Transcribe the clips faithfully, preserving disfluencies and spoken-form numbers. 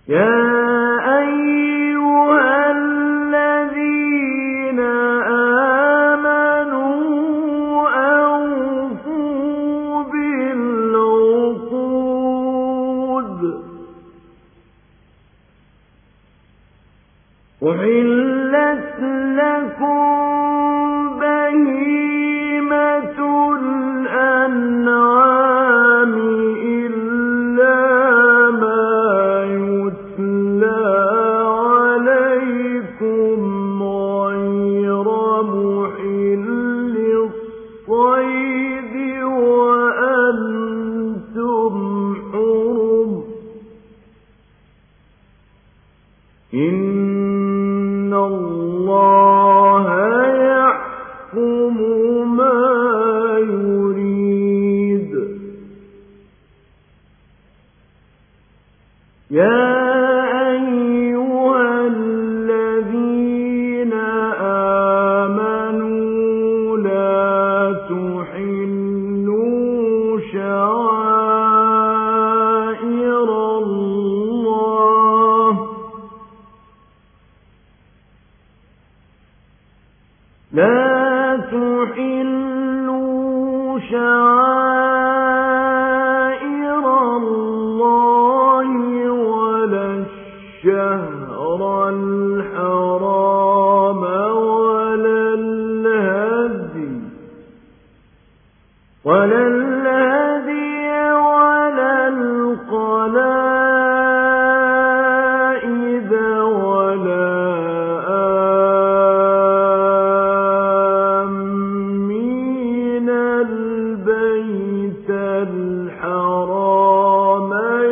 يا أيها الذين آمنوا أوفوا بالعقود أحلت لكم بهيمة الأنعام إلا ما يتلى عليكم غير محل الصيد وأنتم حرم إن الله يحكم ما يريد يا أيها الذين آمنوا لا تحلوا شعائر الله لا تحلوا شعائر الله ولا الشهر الحرام ولا الهدي ولا الهدي ولا القلائد ولا آمين البيت الحرام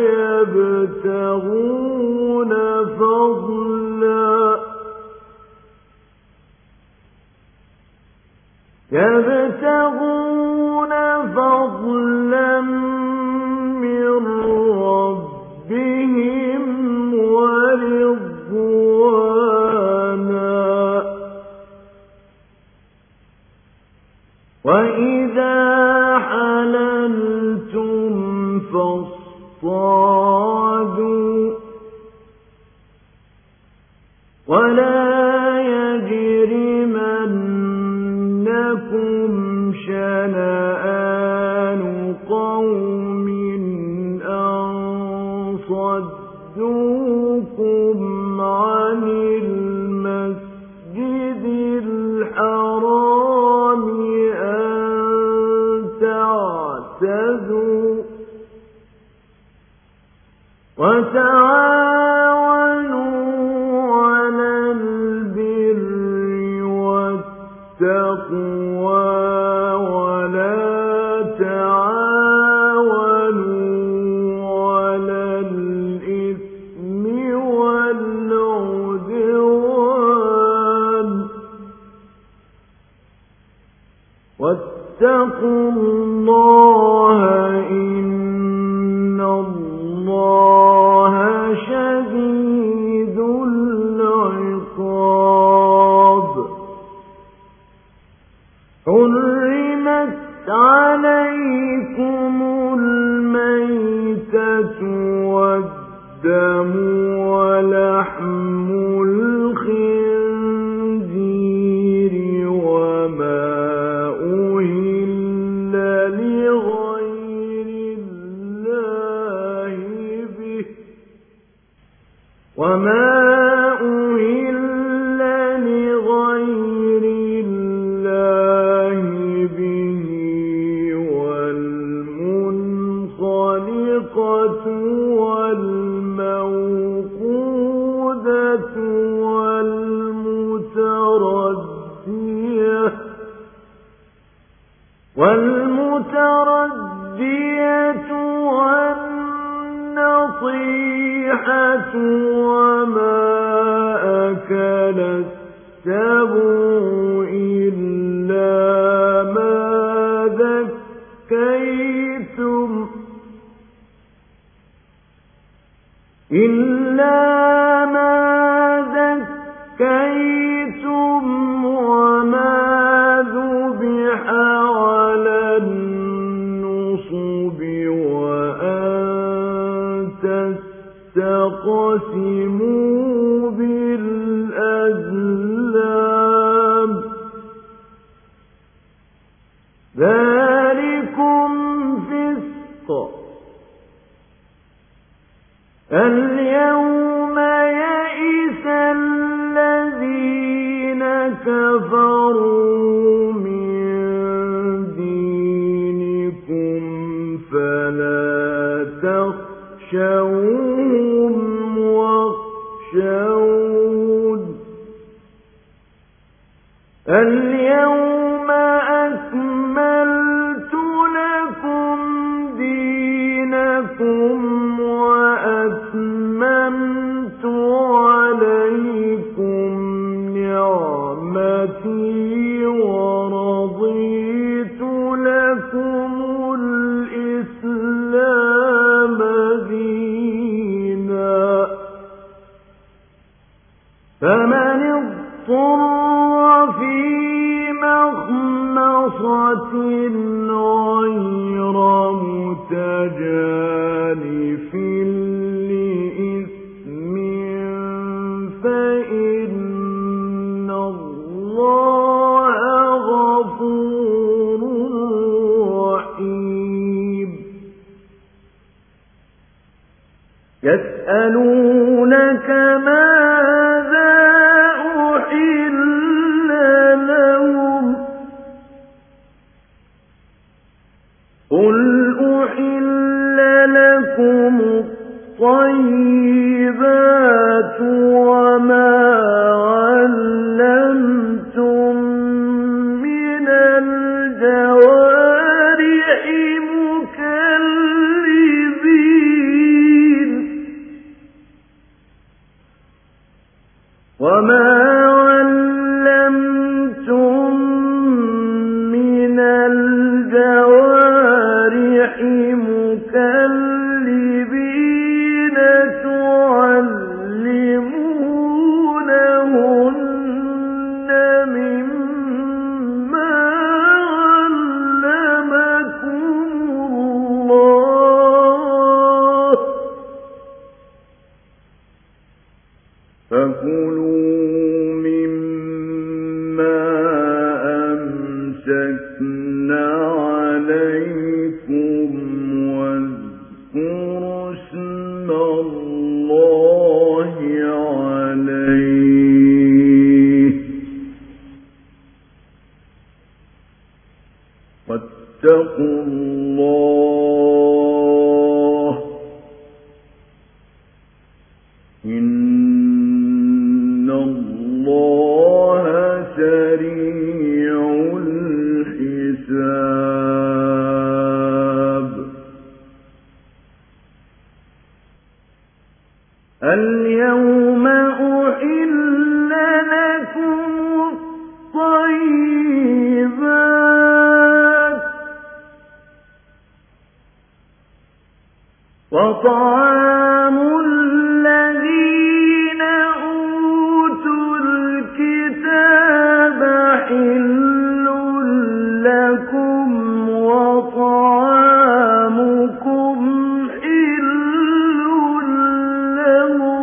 يبتغون فضلا يبتغون فضلا من ربهم ورضوانا وإذا حللتم فاصطادوا ولا يجرمنكم شنآن قوم أن صدوكم عن المسجد الحرام أن تعتدوا وتعاونوا على البر والتقوى ولا تعاونوا على الإثم والعدوان واتقوا الله إن الله شديد العقاب حرمت عليكم الميتة والدم ولحم الخنزير وما أهل لغير الله به وما أهل لغير الله به والمنخلقة والموقودة والمتردية والمتردية والنطيحة وما أكل السبع إلا ما ذكيتم إلا ما ذكيتم وما ذبح على النصب وأن تَخْتَصِمُوا بِالْأَزْلَامِ ذَلِكُمْ فِسْقٌ الْيَوْمَ يَئِسَ الَّذِينَ كَفَرُوا مِن دِينِكُمْ فَلَا تَخْشَوْهُمْ وَاخْشَوْنِ الْيَوْمَ أَكْمَلْتُ لَكُمْ دِينَكُمْ وَأَتْمَمْتُ عَلَيْكُمْ نِعْمَتِي وَرَضِيتُ لَكُمُ الْإِسْلَامَ دِينًا فَمَنِ اضْطُرَّ فِي مَخْمَصَةٍ غَيْرَ مُتَجَانِفٍ لِّإِثْمٍ فَإِنَّ اللَّهَ غَفُورٌ رَّحِيمٌ يَسْأَلُونَكَ مَاذَا أُحِلَّ لَهُمْ قُلْ أُحِلَّ لَكُمُ الطَّيِّبَاتُ وَمَا عَلَّمْتُم مِّنَ الْجَوَارِحِ مُكَلِّبِينَ وَمَا عَلَّمْتُم مِّنَ الْجَوَارِحِ مُكَلِّبِينَ تُعَلِّمُونَهُنَّ مِمَّا عَلَّمَكُمُ اللَّهُ فَكُلُوا مِمَّا أَمْسَكْنَا عَلَيْكُمْ وَاذْكُرُوا اسْمَ اللَّهِ عَلَيْهِ وَاتَّقُوا اللَّهَ إِنَّ اللَّهَ سَرِيعُ الْحِسَابِ الْيَوْمَ أُحِلَّ لَكُمُ الطَّيِّبَاتُ وَطَعَامُ الَّذِينَ أُوتُوا الْكِتَابَ حِلٌّ لَّكُمْ وَطَعَامُكُمْ حِلٌّ لَّهُمْ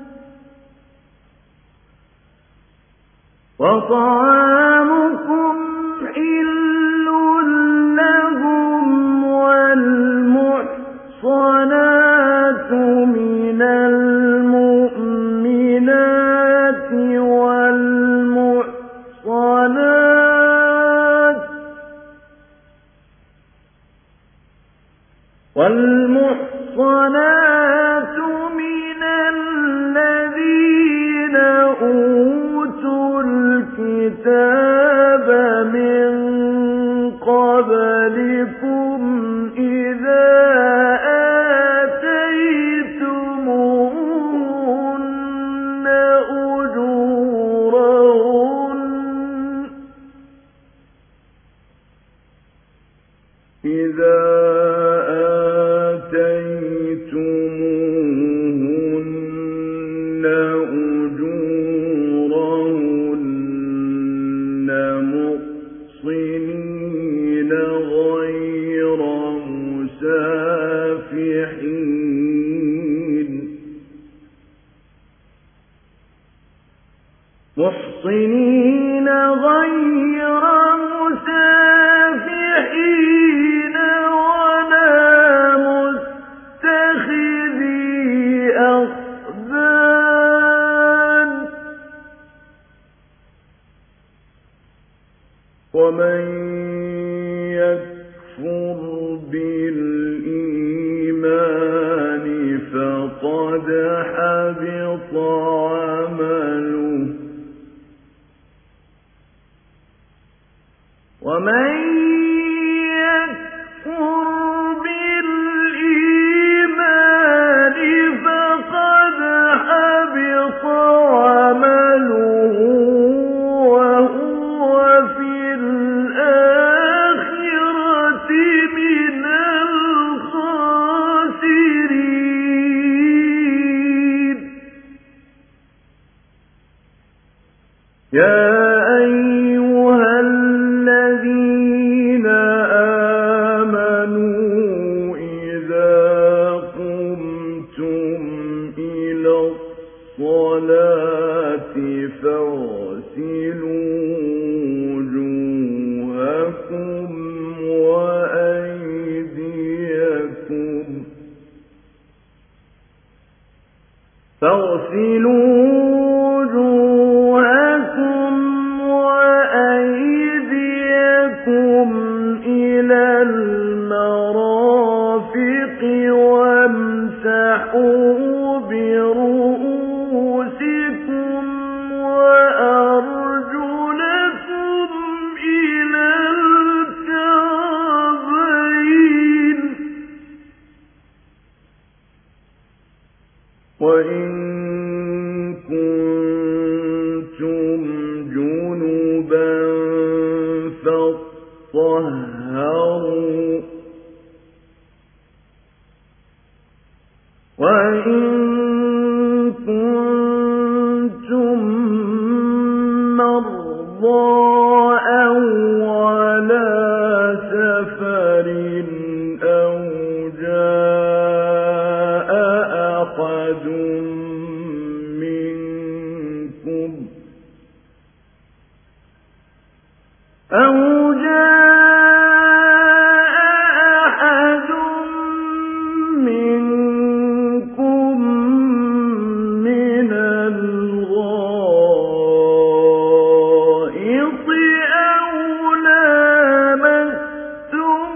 وَطَعَامُكُمْ حِلٌّ لَّهُمْ وَالْمُحْصَنَاتُ مِنَ الْمُؤْمِنَاتِ وَالْمُحْصَنَاتُ وَالْمُحْصَنَاتُ مِنَ الَّذِينَ أُوتُوا الْكِتَابَ مِن قَبْلِكُمْ إِذَا آتَيْتُمُوهُنَّ محصنين غير مسافحين ولا متخذي أخدان ومن يكفر بالإيمان فقد حبط عمله ومن يكفر بالإيمان فقد حبط عمله وهو في الآخرة من الخاسرين يا أيها الذين آمنوا إذا قمتم إلى الصلاة فاغسلوا وجوهكم وأيديكم فاغسلوا وجوهكم وأيديكم إلى المرافق وامسحوا برؤوسكم وأرجلكم إلى الكعبين وإن كنتم جنبا فاطهروا وإن كنتم مرضى أو على سفر أو جاء أحد منكم أو جاء أحد منكم من الغائط أو لامستم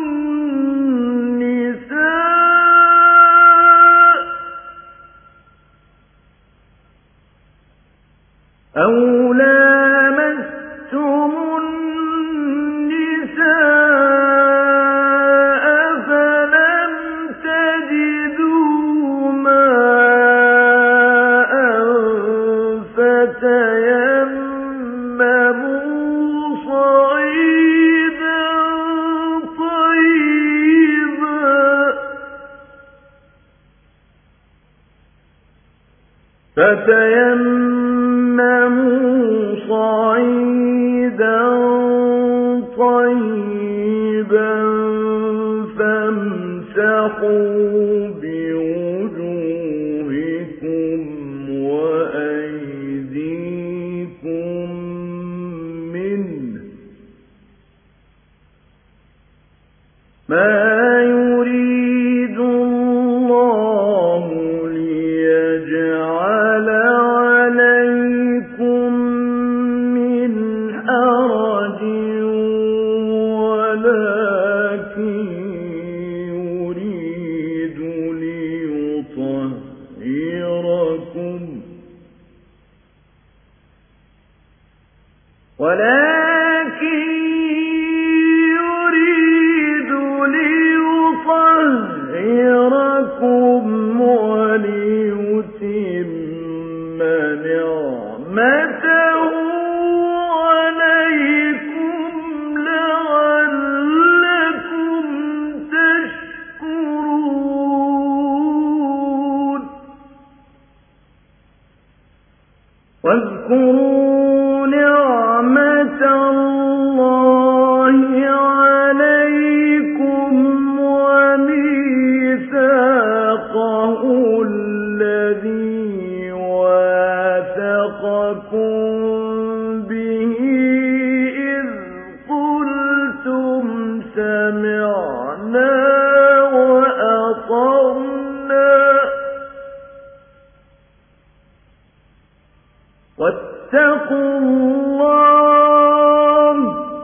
النساء أو لامستم النساء فلم تجدوا ماء فتيمموا صعيدا طيبا فتيمموا صعيدا طيبا فامسحوا بوجوهكم وأيديكم منه ما يريد الله ليجعل عليكم من حرج ولكن يريد ليطهركم ولكن يريد ليطهركم وليتم نعمته عليكم لعلكم تشكرون واذكروا نعمة الله عليكم وميثاقه الذي واثقكم واتقوا الله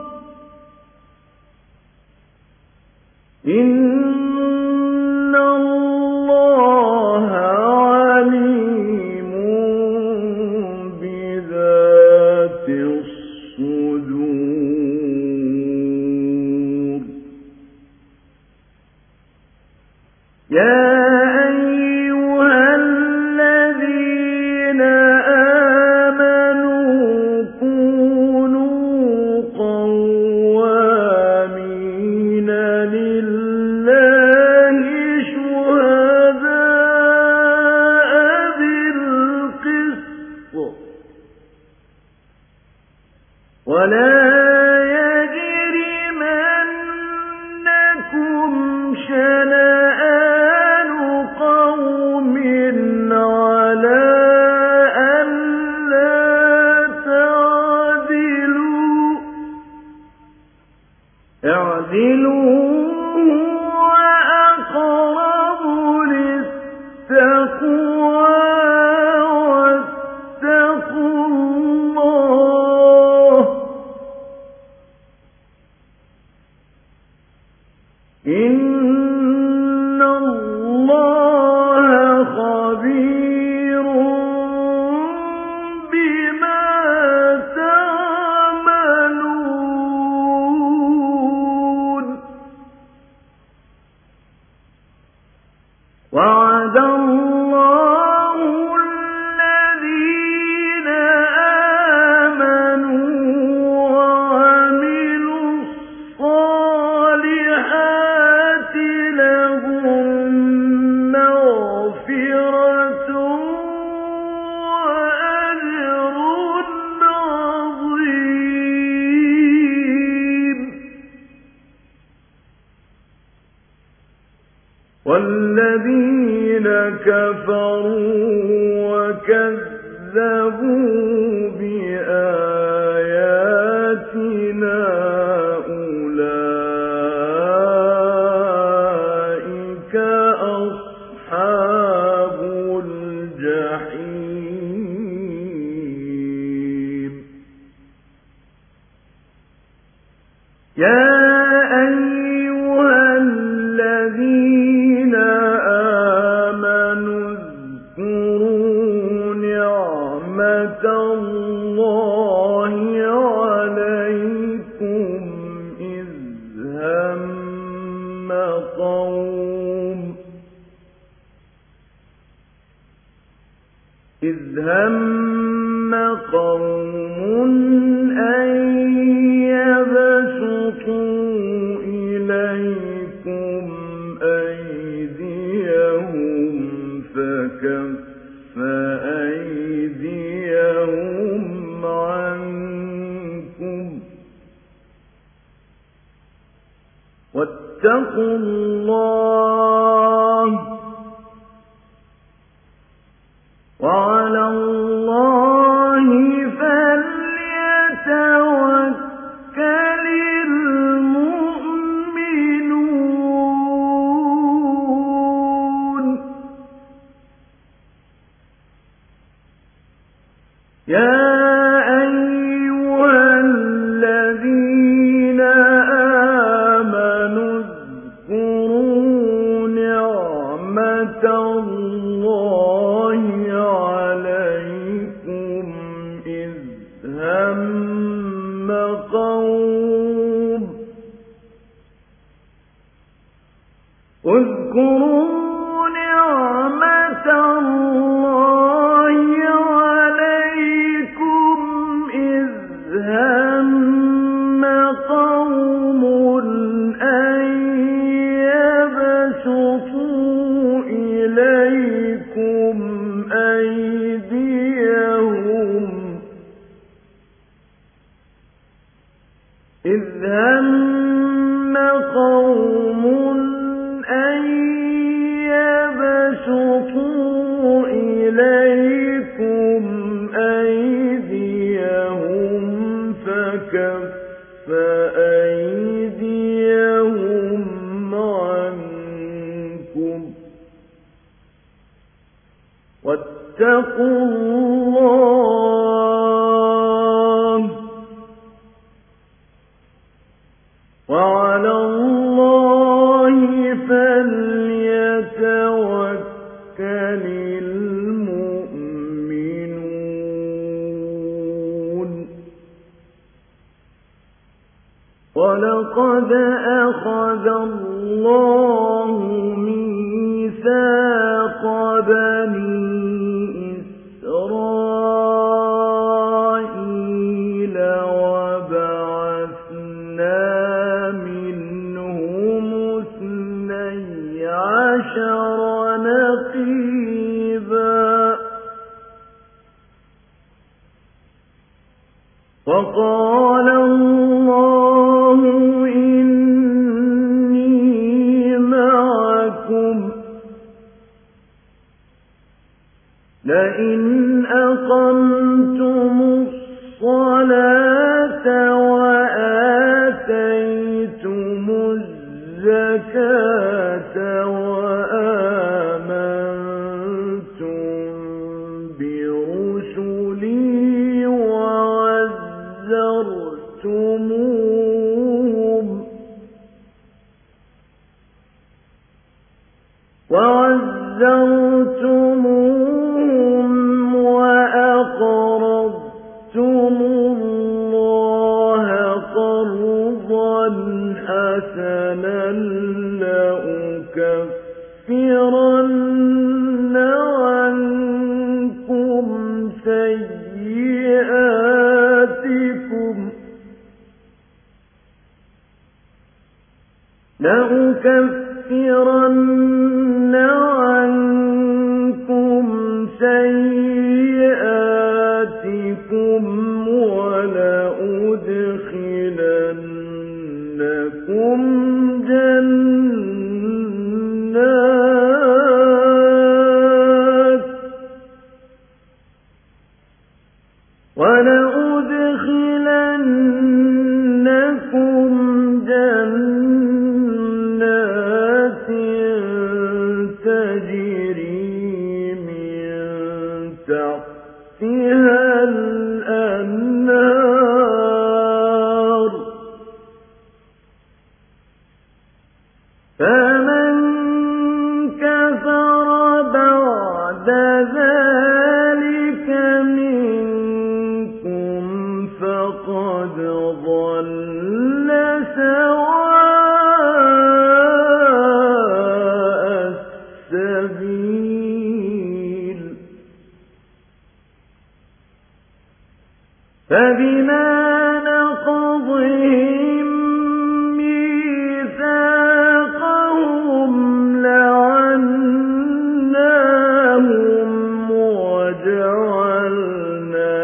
إن الله عليم بذات الصدور يا أيها الذين آمنوا كونوا قوامين لله شهداء بالقسط ولا يجرمنكم شنآن قوم على ألا تعدلوا اعدلوا هو أقرب للتقوى واتقوا الله إن الله خبير بما تعملون وعد الله الذين آمنوا وعملوا الصالحات لهم مغفرة وأجر عظيم والذين كفروا وكذبوا بآياتنا أولئك أصحاب الجحيم يا أيها الذين آمنوا اذكروا نعمة الله عليكم إذ هم قوم إذ هم قوم أن يبسطوا إليكم أيديهم فكف أيديهم عنكم واتقوا الله وعلى الله فليتوكل المؤمنون يا أيها الذين آمنوا اذكروا نعمة الله عليكم إذ هم قوم اذكروا نعمة الله عليكم إذ هم قوم أن يبسطوا إليكم أيديهم إذ هم قوم أن يبسطوا إليكم أيديهم فكف أيديهم عنكم واتقوا الله المؤمنون ولقد أخذ الله ميثاق بني إسرائيل وبعثنا منهم اثني عشر نقيبا وقال الله إني معكم لئن أقمتم الصلاة وآتيتم الزكاة وآمنتم برسلي وعزرتموهم وعزرتموهم وأقرضتم الله قرضا حسنا لأكفرن عنكم سيئاتكم لأكفرن عنكم سيئاتكم ولأدخلنكم جنات ولأدخلنكم جنات تجري من تحتها الأنهار فمن كفر بعد ذلك منكم فقد ضل سواء السبيل فبما نقضهم ميثاقهم لعناهم وجعلنا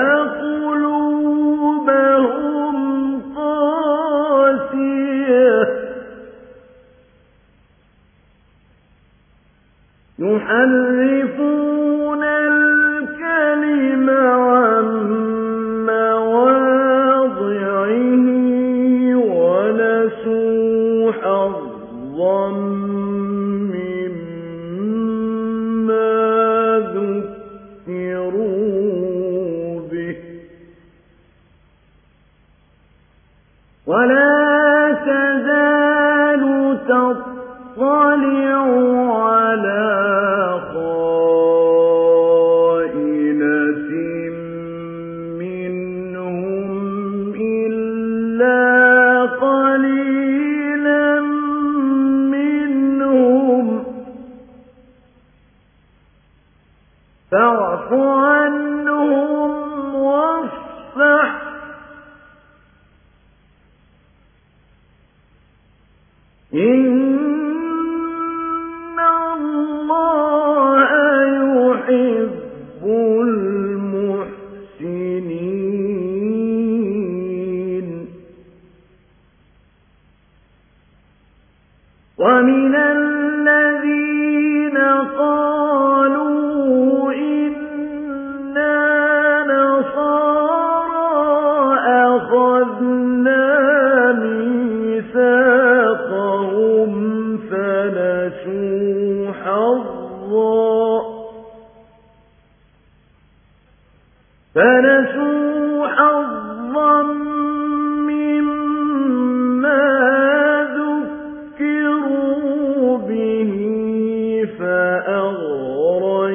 قلوبهم قاسية يحرفون الكلم عن مواضعه ونسوا حظا مما ذكروا به ولا تزال تطلع على خائنة منهم إلا قليلا منهم فاعف عنهم واصفح إن الله يحب المحسنين ومن الذين قالوا إنا نصارى أخذنا ميثاقهم فنسوا حظا فنسوا حظا مما ذكروا به فأغرينا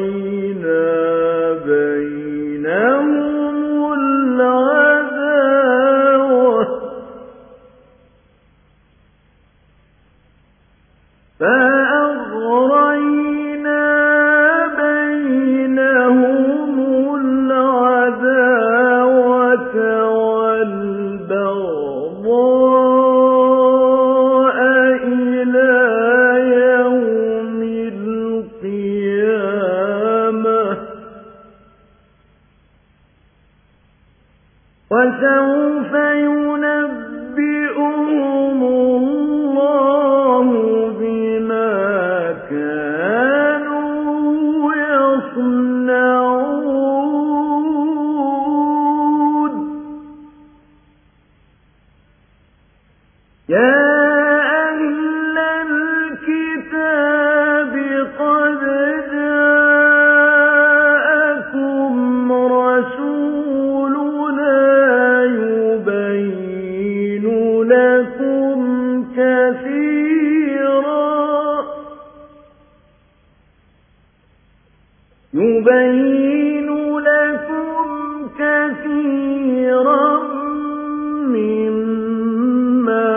وسوف ينبئهم الله بما كانوا يصنعون. يا أهل الكتاب قد جاءكم رسولنا يبين لكم كثيرا يبين لكم كثيرا مما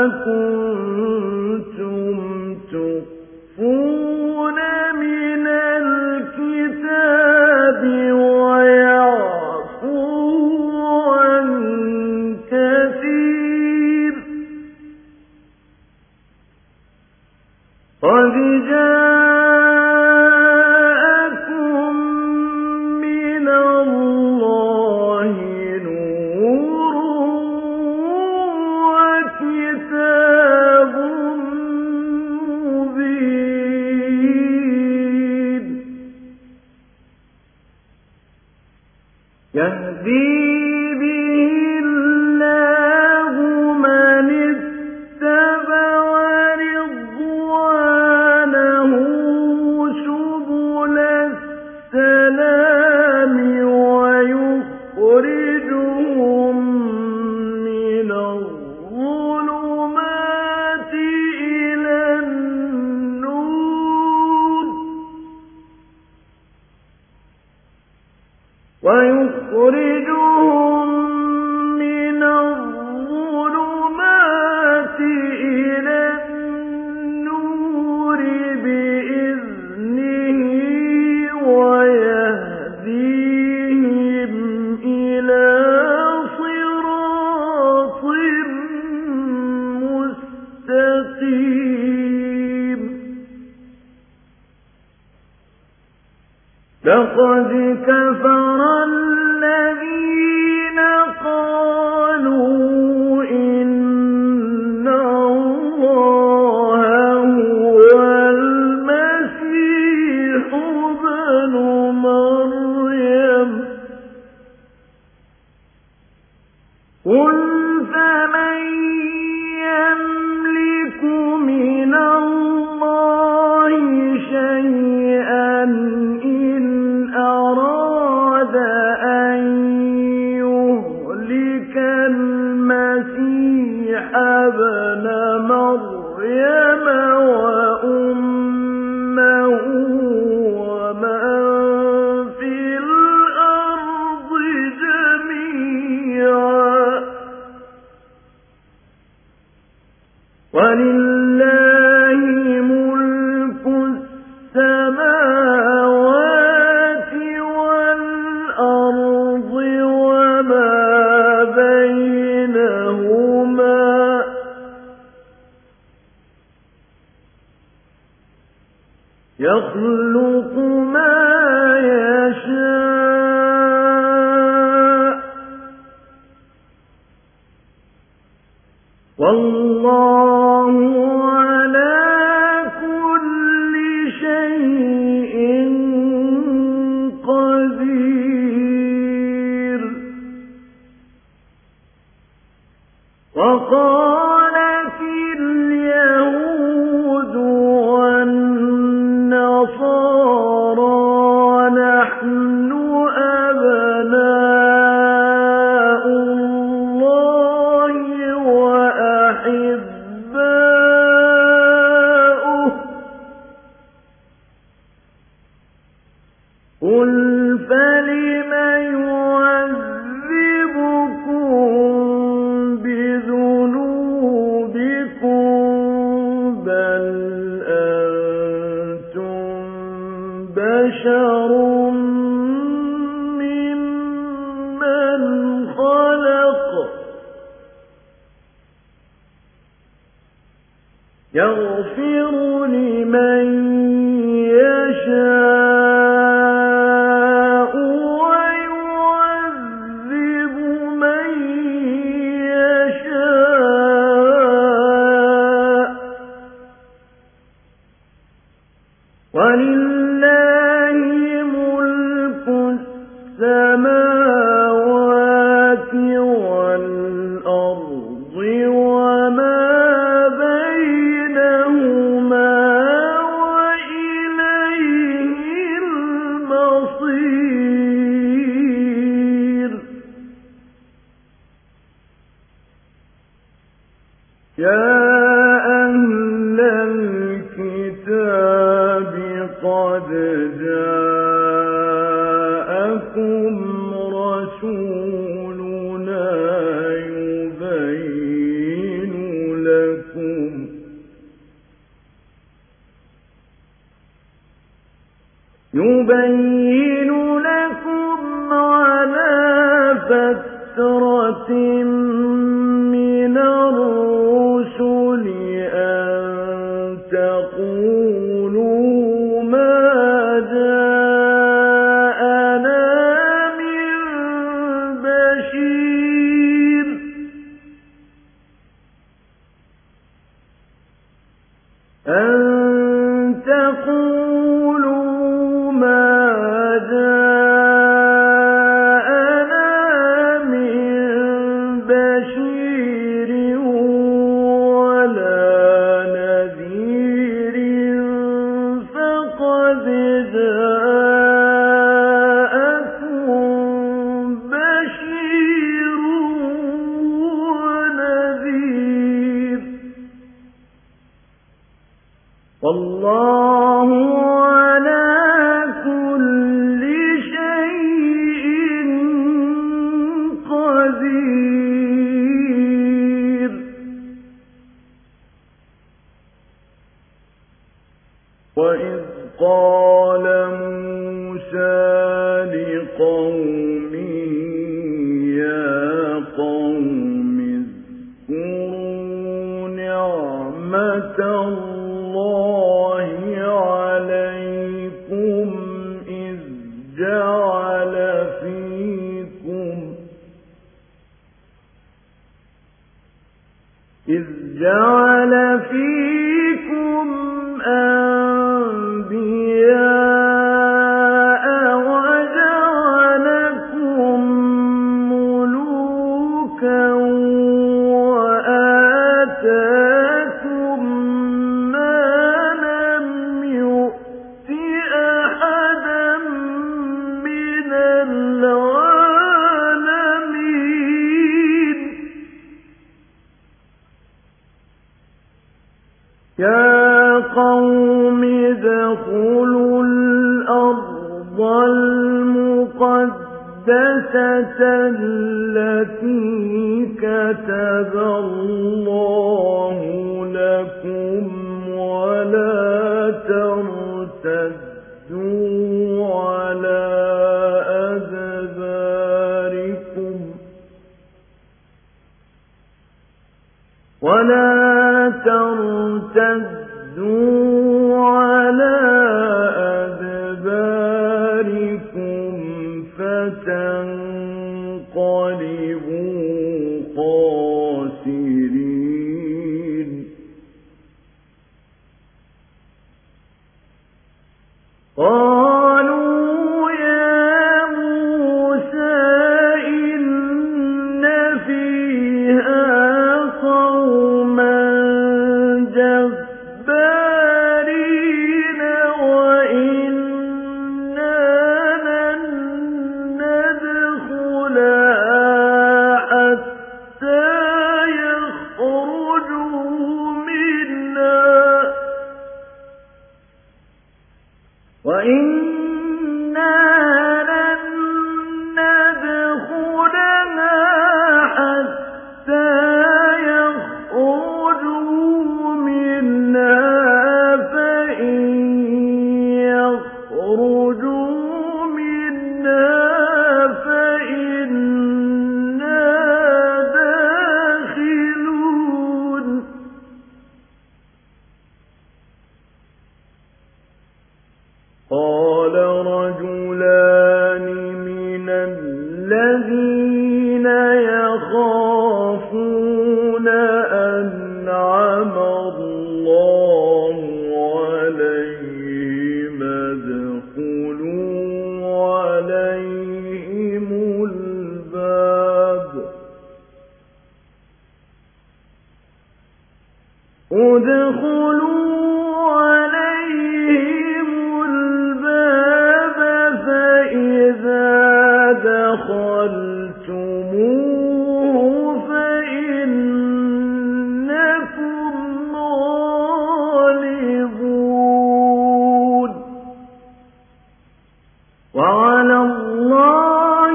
كنتم تخفون من الكتاب ويعفو عن كثير. قد جاءكم من الله نور وكتاب مبين يهدي به الله من اتبع رضوانه سبل السلام ويخرجهم من الظلمات إلى النور ويخرجهم من الظلمات إلى النور بإذنه ويهديهم إلى صراط مستقيم. لقد كفر الذين قالوا إن الله هو المسيح ابن مريم قل فمن يملك من الله شيئا إن أراد أن يهلك المسيح ابن مريم وأمه ومن في الأرض جميعا ولله ملك السماوات والأرض وما بينهما يخلق ما يشاء والله على كل شيء قدير. وقالت اليهود والنصارى نحن أبناء الله وأحباؤه قل فلم يعذبكم بذنوبكم بل أنتم بشر ممن خلق يغفر لمن يشاء ويعذب من بصير يا أهل الكتاب قد جاءكم رسولنا يبين لكم يبين لكم على فترة من الرسل أن تقولوا ما جاءنا من بشير أن تقولوا ما جاءنا من بشير ولا نذير فقد جاءكم بشير ونذير والله على كل شيء قدير وإذ قال موسى لقومه يا قوم اذكروا نعمة الله عليكم إذ جعل فيكم إذ جعل فيكم أنبياء وجعلكم ملوكا وآتاكم ما لم يؤت أحدا من العالمين يا قوم ادخلوا الأرض المقدسة التي كتب الله لكم ولا ترتدوا على أدباركم ولا ترتدوا على أدباركم فتنقلبوا خاسرين قالوا يا موسى إن فيها قوما جبارين وإنا لن ندخلها حتى يخرجوا منها وإنا لن ندخلها حتى يخرجوا منها فإن يخرجوا منها فإنا داخلون قال رجلان من الذين يخافون أنعم الله عليهم ادخلوا عليهم الباب ادخلوا عليهم الباب فإن وعلى الله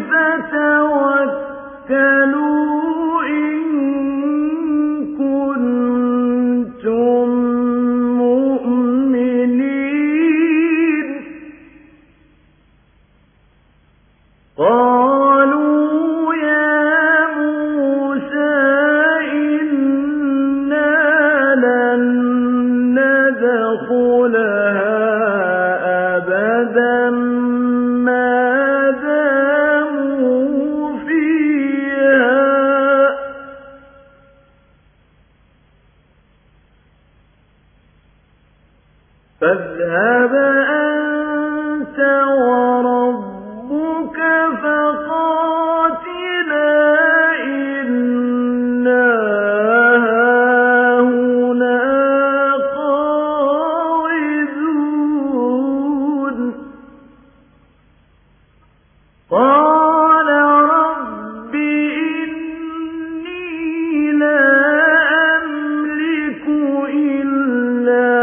فتوكلوا إن كنتم مؤمنين. قالوا يا موسى إنا لن ندخلها أبدا ما داموا فيها فاذهب أنت وربك فقاتلا إنا هاهنا قاعدون. قال رب إني لا أملك إلا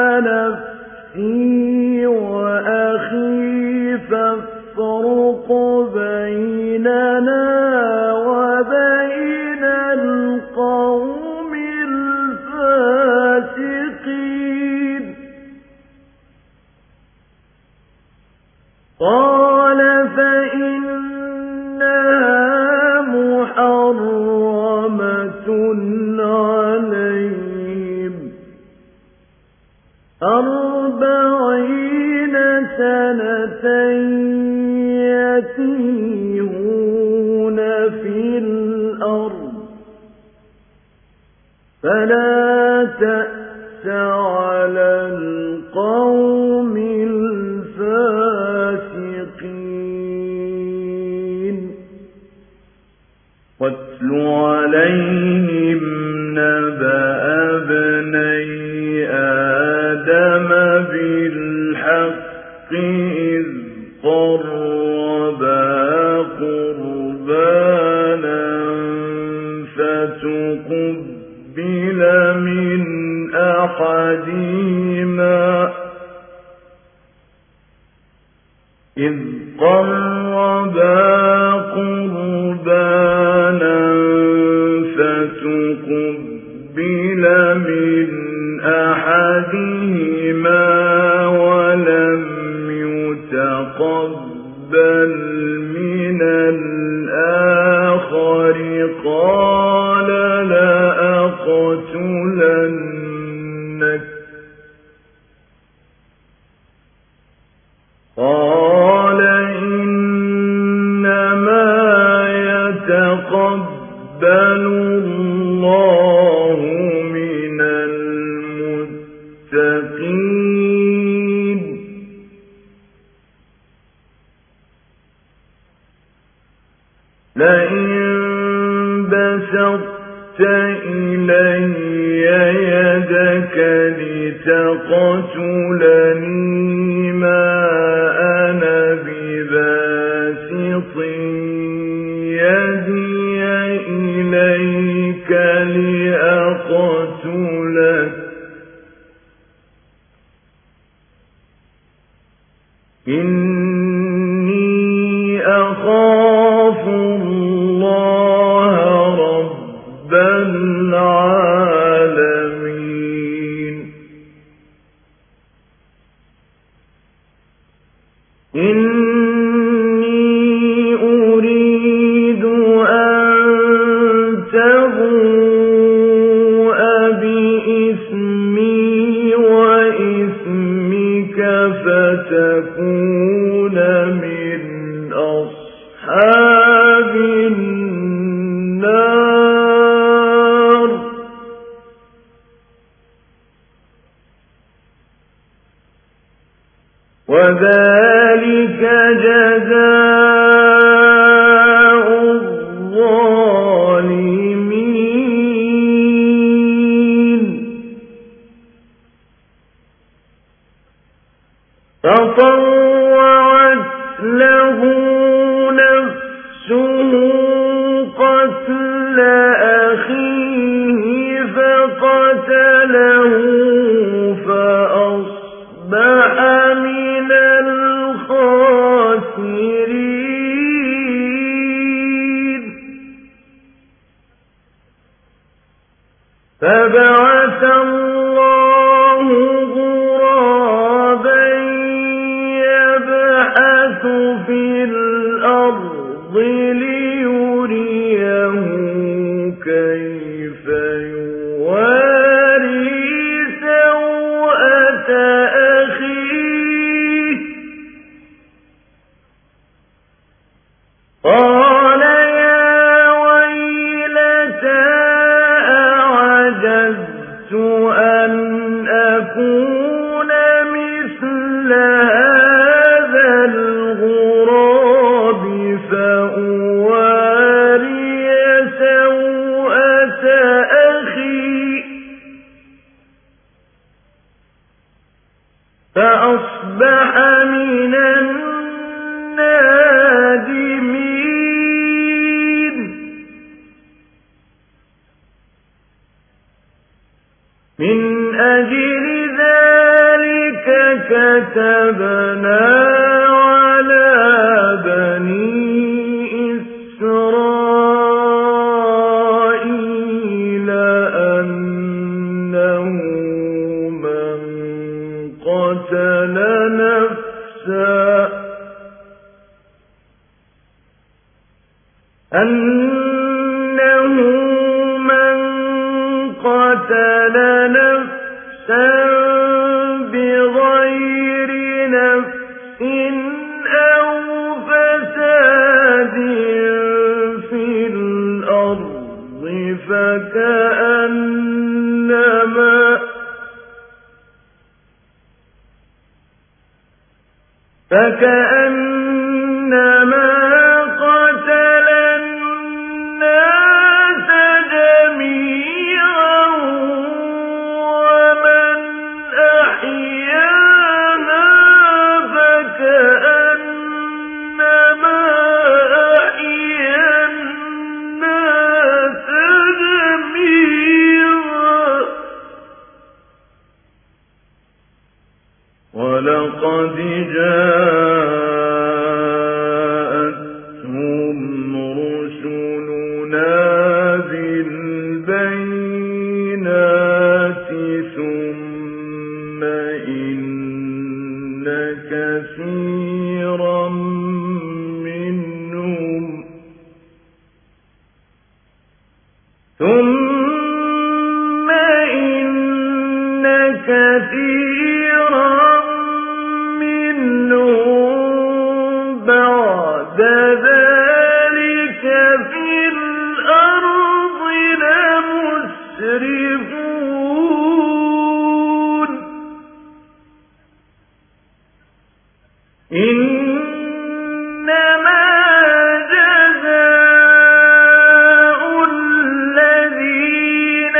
نفسي وأخي فافرق بيننا وبين القوم الفاسقين. قال فإنها محرمة عليهم أربعين سنة يتيهون في الأرض فلا تأس على القوم الفاسقين. واتل عليهم نبأ ابني آدم بالحق إذ قربا قربانا فتقبل من أحدهما إذ قربا قربانا فتقبل من أحدهما ولم يتقبل من الآخر قال لأقتلنك قال إنما يتقبل الله من المتقين. لئن بسطت إلي يدك لتقتلني ما أنا بباسط يدي إليك لأقتلك إني أخاف الله رب العالمين. إني أريد أن تبوء بإثمي وإثمك فتكون من أصحاب النار وذلك جزاء الظالمين. فطوعت له نفسه قتل أخيه فقتله فأصبح من الخاسرين. في الأرض ليريه كيف يواري سوءة أخيه قال يا ويلتى أعجزت أن أكون مثل هذا الغراب فأواري سوءة أخي فأصبح من النادمين من أجل ذلك كتبنا على بني إسرائيل أنه من قتل نفسا أنه من قتل نفسا بغير نفس أو فساد في الأرض فكأنما فكأنما قتل الناس جميعا ومن أحياها فكأنما أحيا الناس جميعا ولقد جاءتهم رسلنا بالبينات ثم إن كثيرا منهم ثم إن كثيرا بعد ذلك في الأرض لمسرفون إنما جزاء الذين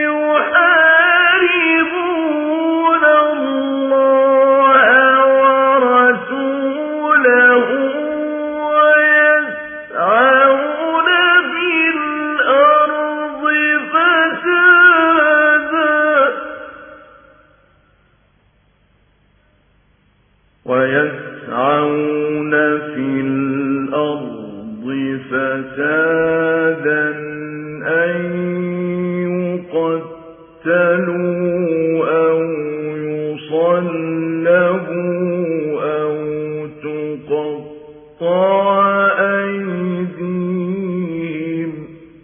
يحاربون الله ورسوله ويسعون في الأرض فسادا ويسعون في الأرض فسادا أن يقتلوا أو يصلبوا أو تقطع أيديهم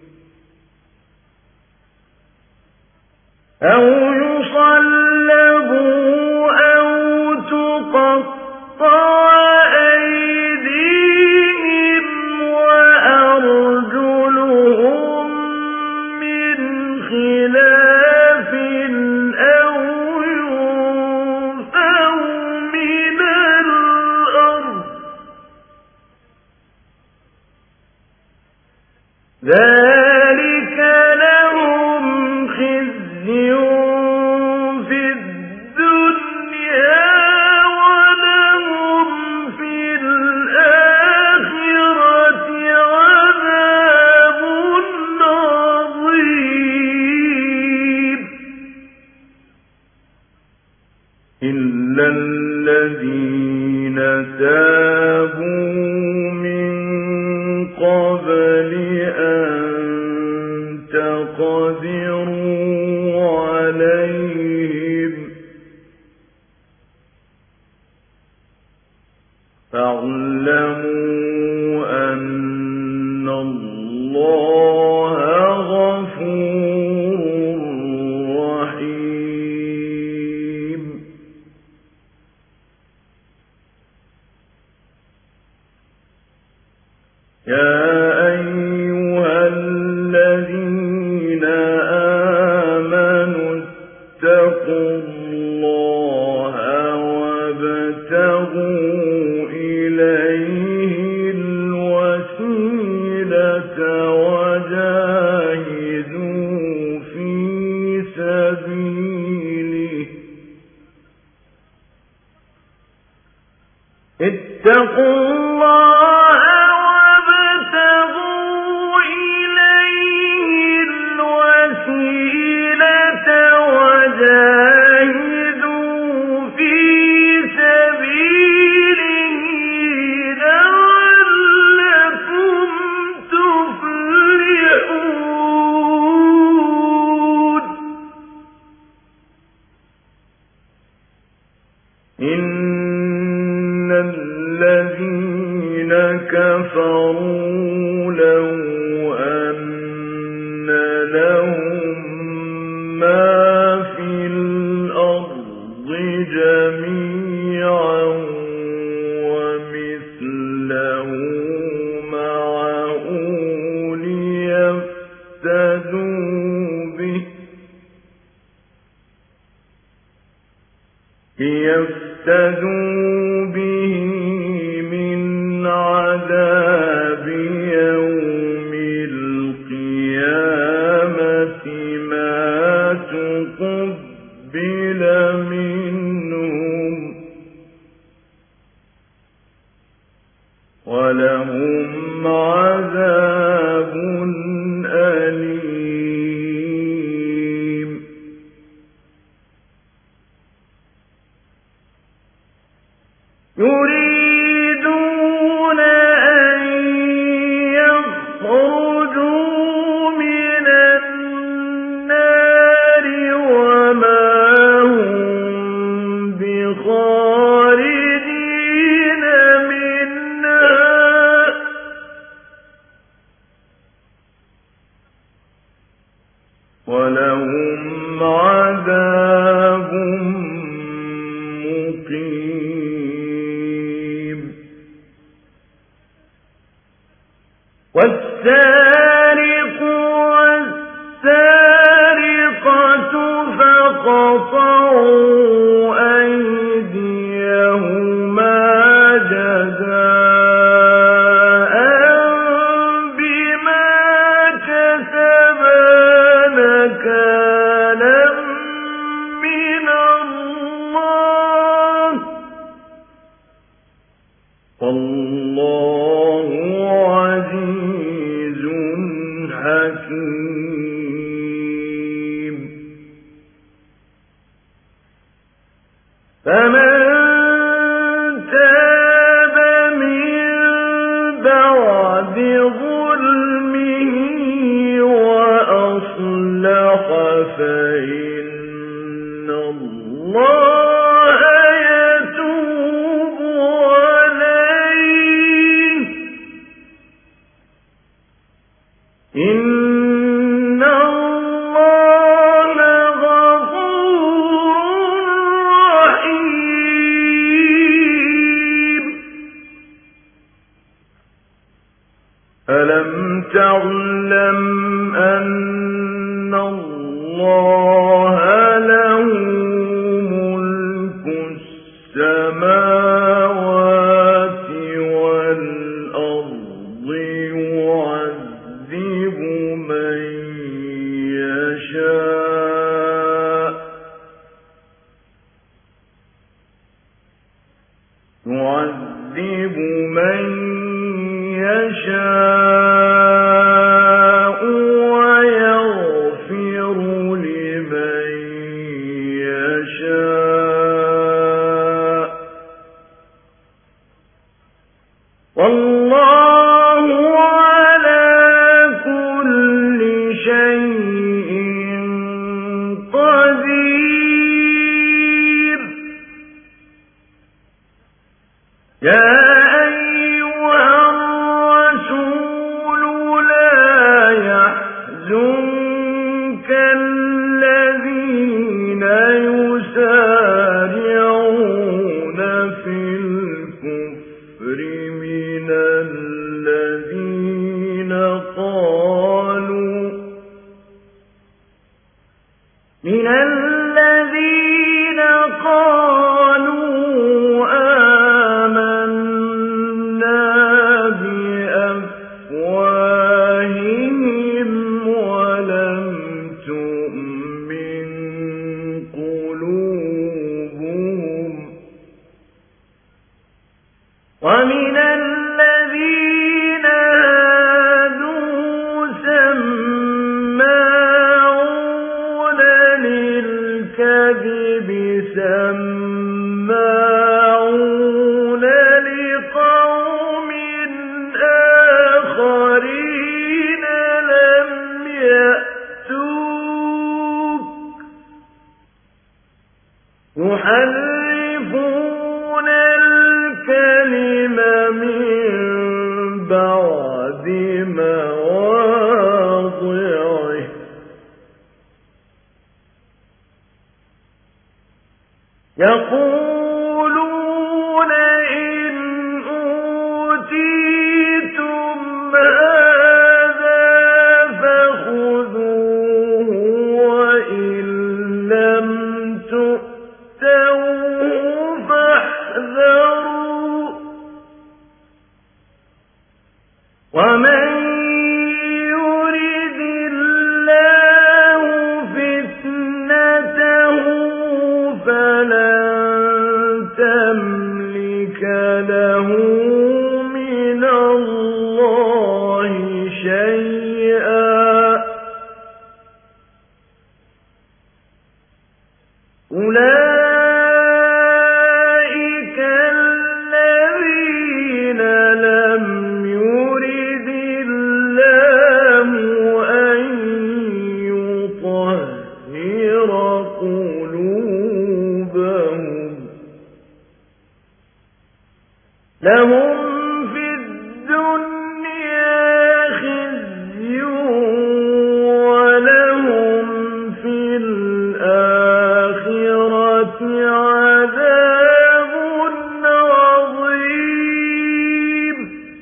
أو يصلبوا أو تقطع أيديهم وأرجلهم من خلاف أو ينفوا من الأرض ذلك لهم خزي في الدنيا ولهم في الآخرة عذاب عظيم إلا الذين تابوا من قبل أن واعلموا أن الله غفور رحيم. يا أيها الذين آمنوا اتقوا الله وابتغوا إليه الوسيلة وجاهدوا في سبيله. اتقوا الله إن الذين كفروا لو أن لهم ما في الأرض جميعا ومثله معه ليفتدوا به ليفتدوا به من عذاب يوم القيامة ما تقبل منهم ولهم عذاب أليم. يريدون أن يخرجوا من النار وما هم بخارجين منها ولهم عذاب مقيم. والسارق والسارقة فقطعوا أيديهما جزاء بما كسبا نكالا من الله والله عزيز حكيم. فمن تاب من بعد ظلمه وأصلح فإن الله يتوب عليه إن الله غفور رحيم. ألم تعلم أن الله له ملك السماوات والأرض يعذب من يشاء يعذب من يشاء ويغفر لمن يشاء والله على كل شيء قدير. يا أيها ومن يرد الله فتنته فلن تملك له من الله شيئا أولئك الذين لم يرد الله أن يطهر قلوبهم لهم في الدنيا خزي ولهم في الآخرة عذاب عظيم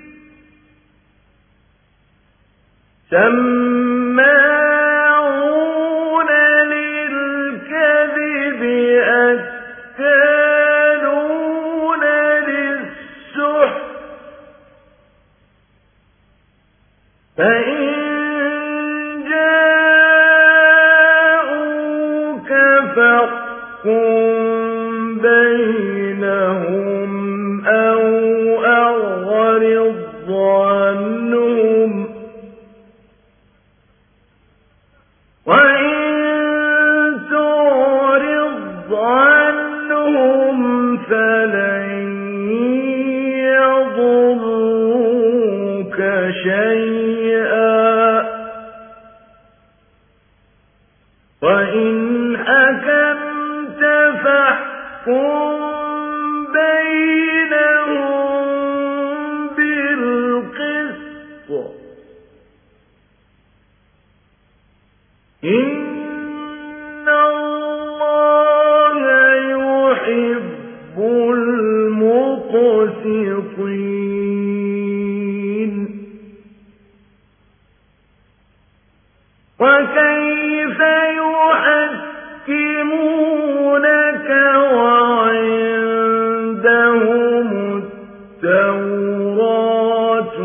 سماعون للكذب أكالون للسحت فإن جاءوك فاحكم بينهم أو أعرض عنهم وإن تعرض عنهم فلن يضروك شيئا وإن حكمت فاحكم بينهم بالقسط إن الله يحب المقسطين وكيف يحكمونك وعندهم التوراة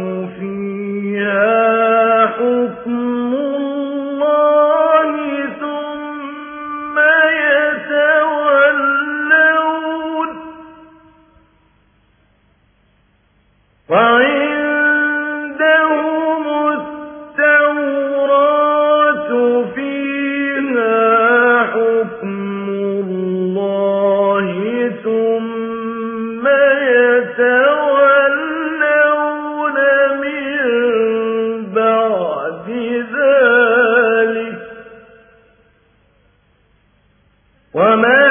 فيها حكم الله ثم يتولون وعندهم التوراة فيها حكم الله ثم يتولون من بعد ذلك وما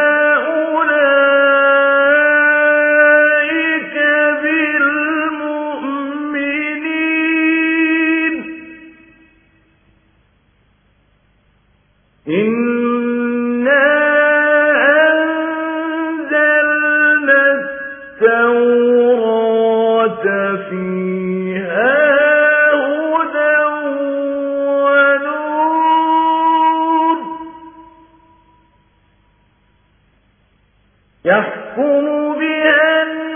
أولئك بالمؤمنين إنا أنزلنا التوراة فيها هدى ونور يحكم بها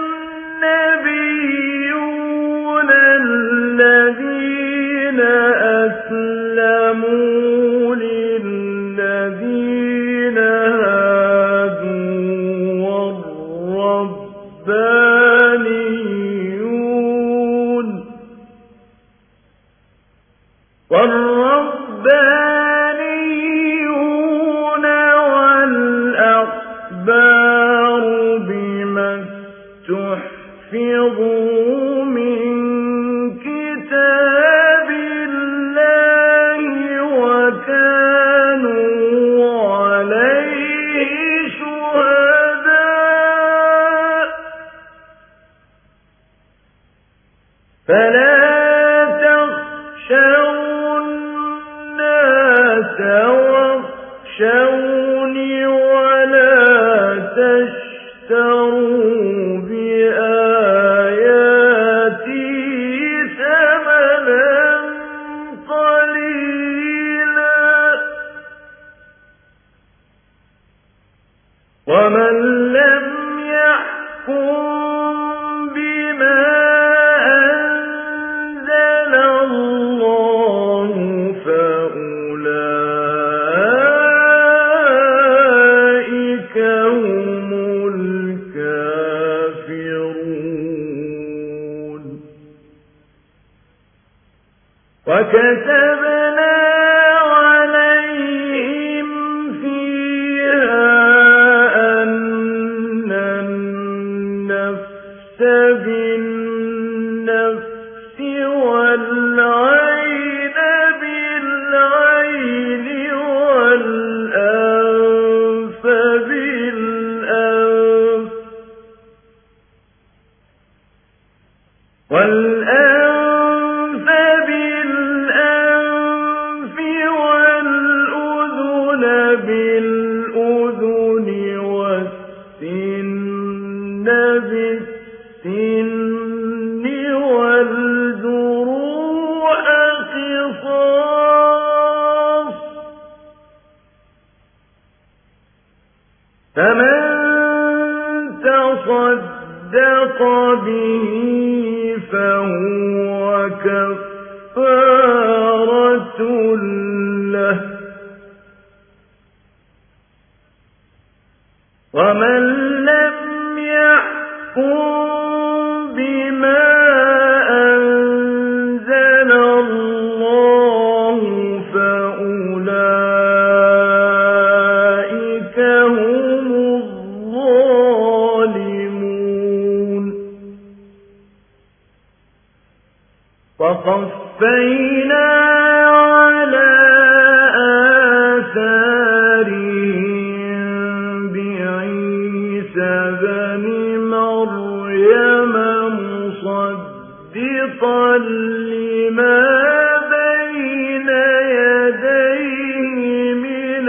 النبيون الذين أسلموا للذين هادوا والربانيون والربانيون والأحبار بما استحفظوا من كتاب الله وكانوا عليه شهداء فلا تخشوا الناس واخشوني ولا تشتروا بآياتي ثمنا قليلا ومن لم يحكم بما أنزل وكتبنا عليهم فيها أن النفس بالنفس والعين بالعين والأنف بالأنف والأنف بالأنف والأذن بالأذن والسن بالسن والجروح قصاص فمن تصدق به فهو كفارة له ومن لم يحكم بما أنزل الله فأولئك هم الظالمون وقفينا على آثارهم بعيسى بن مريم مصدقا لما بين يديه من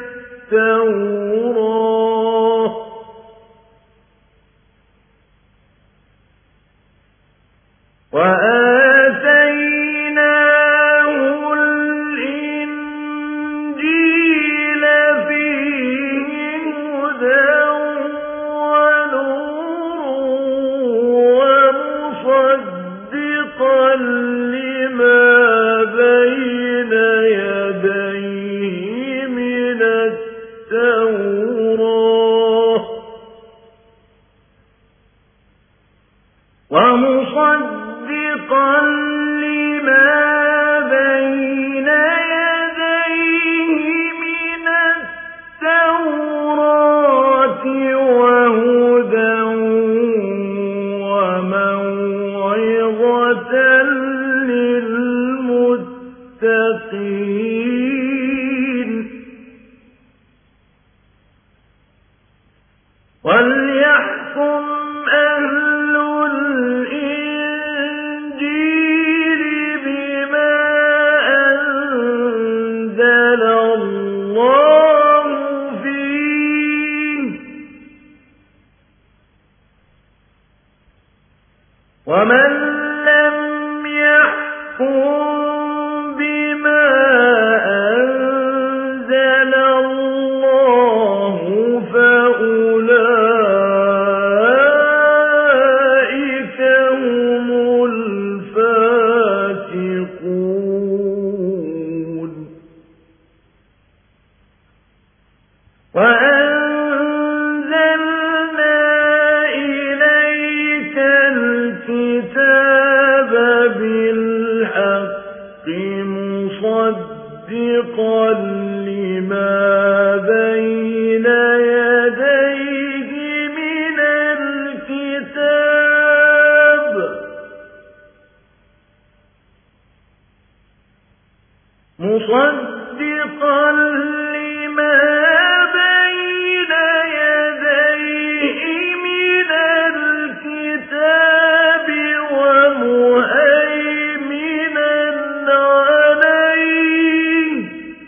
التوراة وآتيناه الإنجيل فيه هدى ونور ومصدقا لما بين يديه من التوراة ومصدقا لما بين يديه من التوراة وهدى وموعظة للمتقين وليحكم أهل الإنجيل بما أنزل الله فيه ومن لم يحكم بما أنزل الله فأولئك هم الفاسقون وأنزلنا إليك الكتاب بالحق مصدقا لما بين يديه من الكتاب مصدقا لما بين يديه من الكتاب ومهيمنا عليه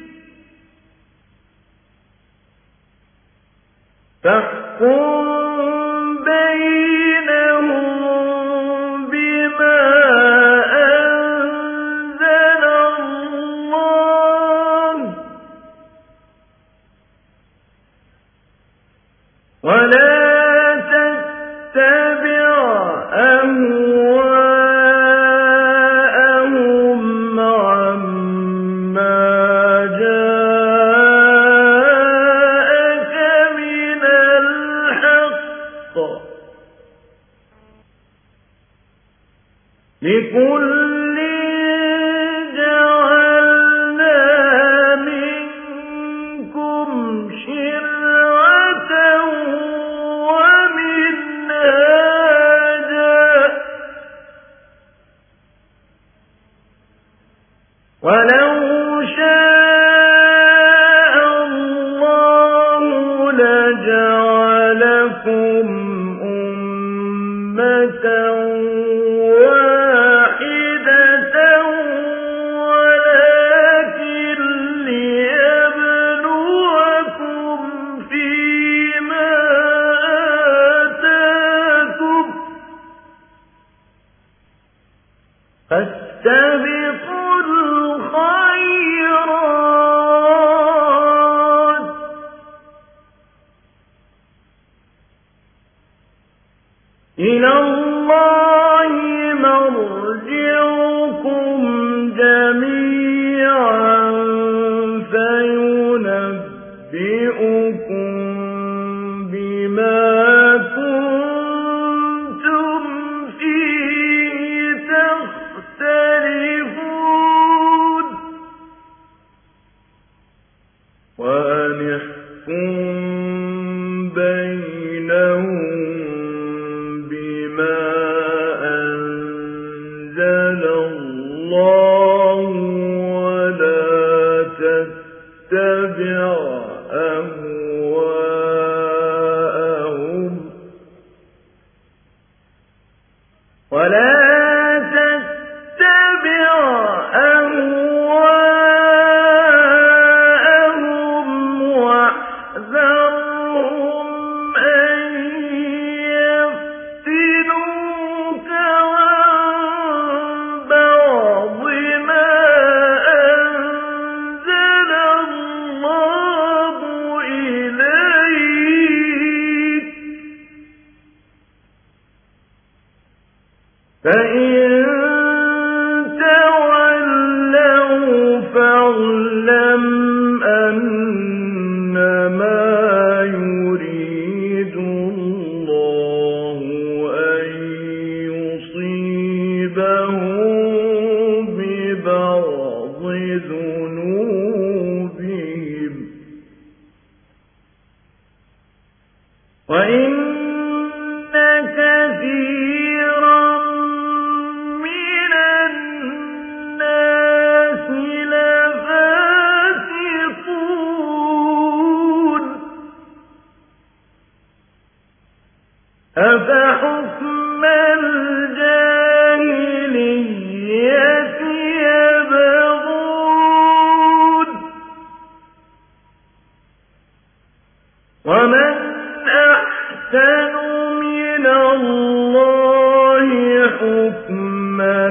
فاحكم بينهم بما أنزل الله ولا تتبع أهواءهم عما جاءك من الحق لكل ولو شاء الله لجعلكم أمة واحدة ولكن ليبلوكم فيما آتاكم فاستبقوا الخيرات إلى الله مرجعكم جميعا فينبئكم بما كنتم فيه تختلفون وأن يحكم بينهم بما أنزل الله ولا تتبع أهواءهم ولا تتبع أهواءهم واحذرهم أن يفتنوك عن بعض ما أنزل الله إليك فإن تولوا فاعلم أنما يريد الله أن يصيبهم ببعض ذنوبهم وإن كثيرا من الناس لفاسقون أفحكم الجاهلية يبغون ومن أحسن من الله حكما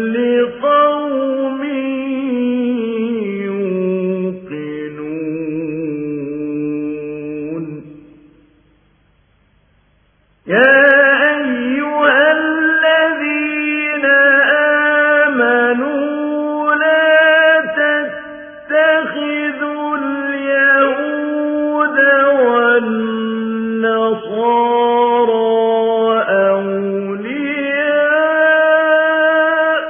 لقوم يوقنون يا أيها الذين آمنوا لا تتخذوا اليهود والنصارى أولياء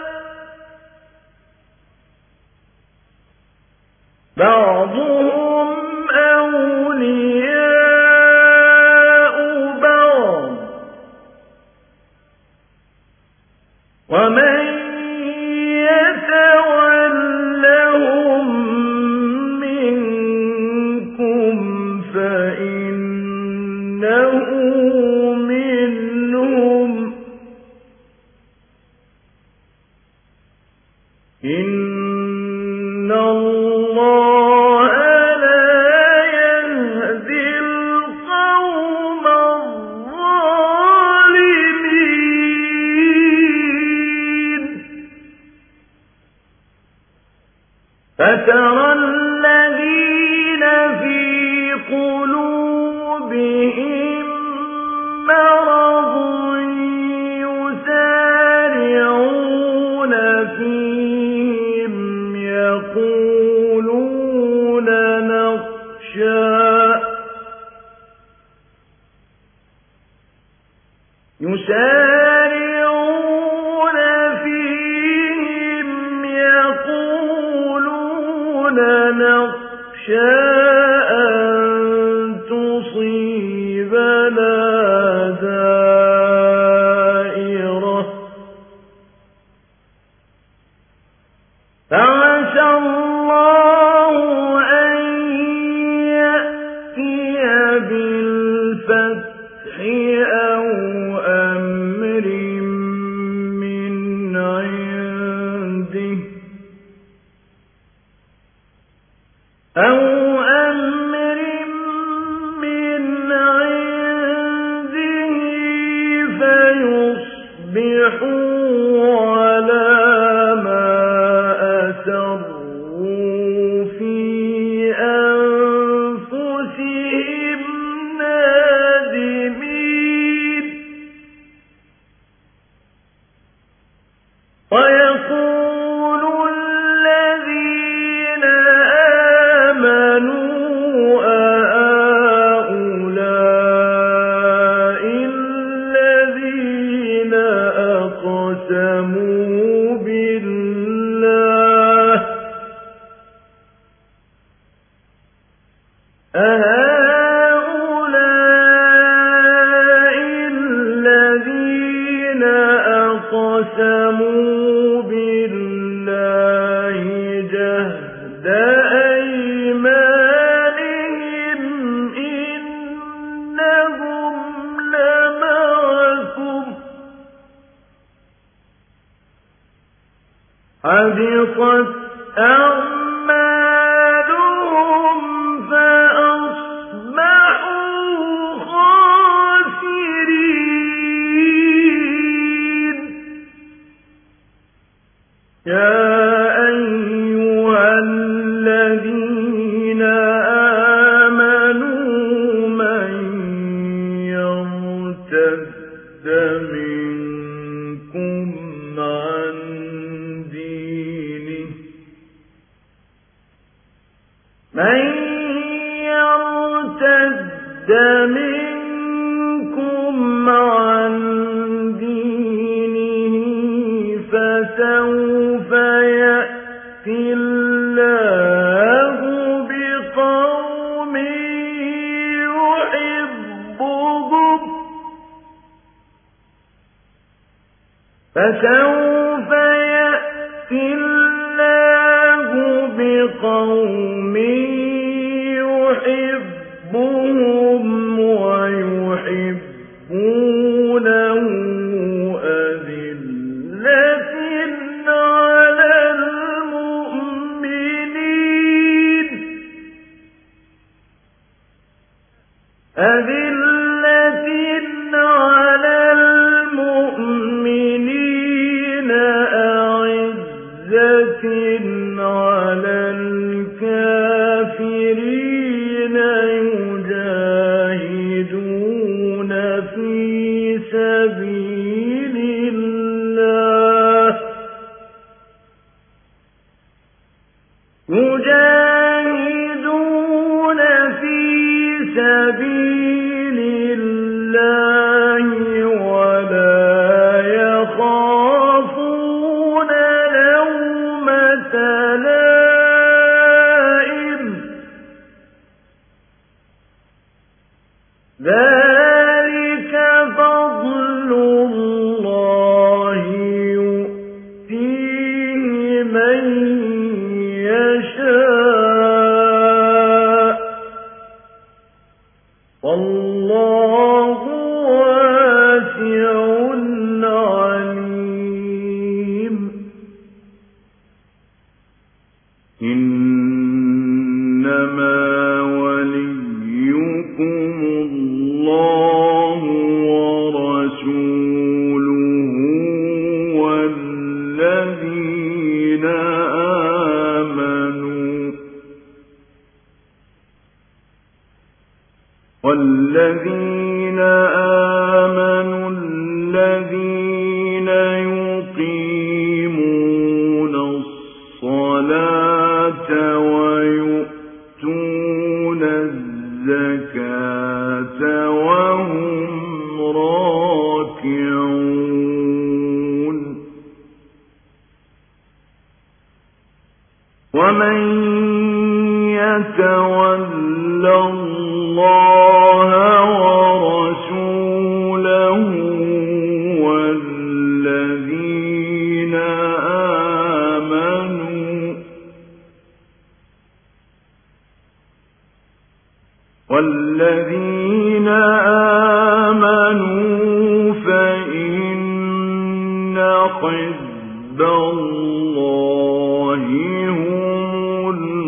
بعضهم أولياء بعض ومن يتولهم منكم فإنه منهم إن الله لا يهدي القوم الظالمين فترى الذين في قلوبهم مرض يسارعون فيهم يقولون نخشى يسارعون فيهم يقولون نخشى أن تصيبنا دائرة فعسى أقسموا بالله أهؤلاء الذين أقسموا بالله جهد أيمانهم إنهم لمعكم حبطت أعمالهم فأصبحوا خاسرين يا أيها الذين آمنوا من يرتد منكم عن دينه من يرتد منكم عن دينه فسوف يأتي الله بقوم يحبهم فسوف يأتي الله بقوم يحبهم ويحبونه أذلة على المؤمنين أذلة على المؤمنين أعزة على الكافرين يجاهدون في سبيل الله يجاهدون في سبيل الله ولا يخافون لومة لائم ذلك فضل الله يؤتيه من يشاء والله واسع عليم إنما وليكم الله ورسوله والذين آمنوا والذين آمنوا الذين يقيمون الصلاة ويؤتون الزكاة وهم راكعون ومن يتول الله ورسوله والذين آمنوا والذين آمنوا فإن حزب الله هم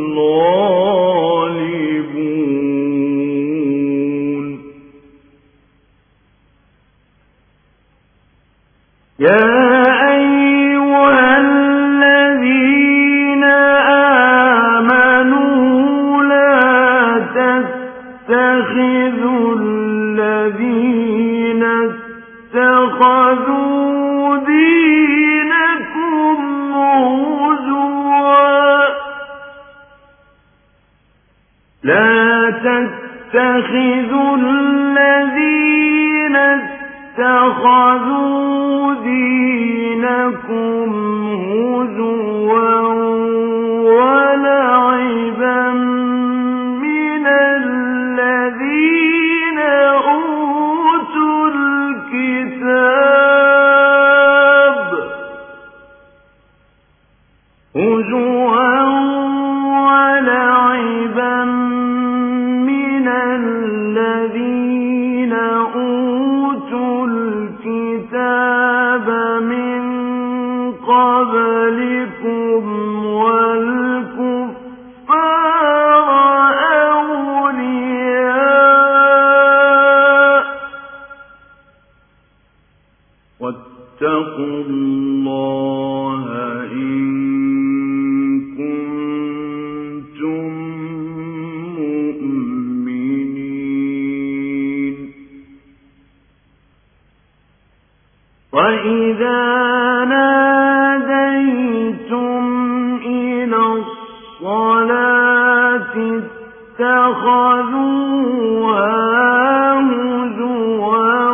الغالبون يا أيها الذين آمنوا لا تتخذوا الذين اتخذوا دينكم هزوا لا تتخذوا الذين اتخذوا دينكم هزوا ولعبا من الذين أوتوا الكتاب هزوا ولعبا من الذين أوتوا الكتاب من قبلكم والكفار أولياء واتقوا الله إن كنتم مؤمنين. وإذا ناديتم إلى الصلاة اتخذوها هزوا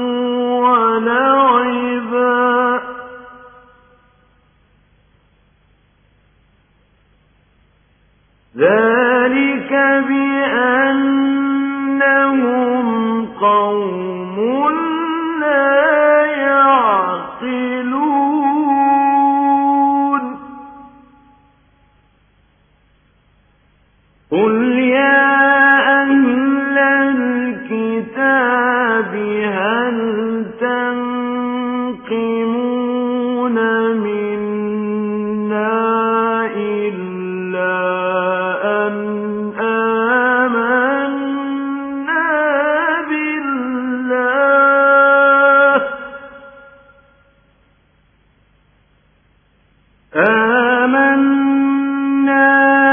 ولعبا ذلك بأنهم قوم لا يعقلون. قل يا أهل الكتاب هل تنقمون منا إلا أن آمنا بالله آمنا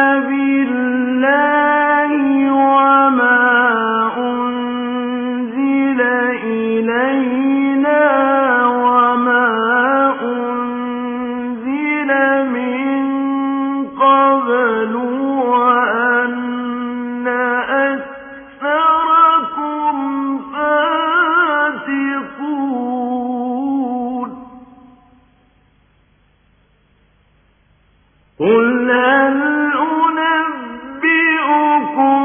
بالله وما أنزل إلينا وما أنزل من قبل وأن أكثركم فاسقون. قل هل أنبئكم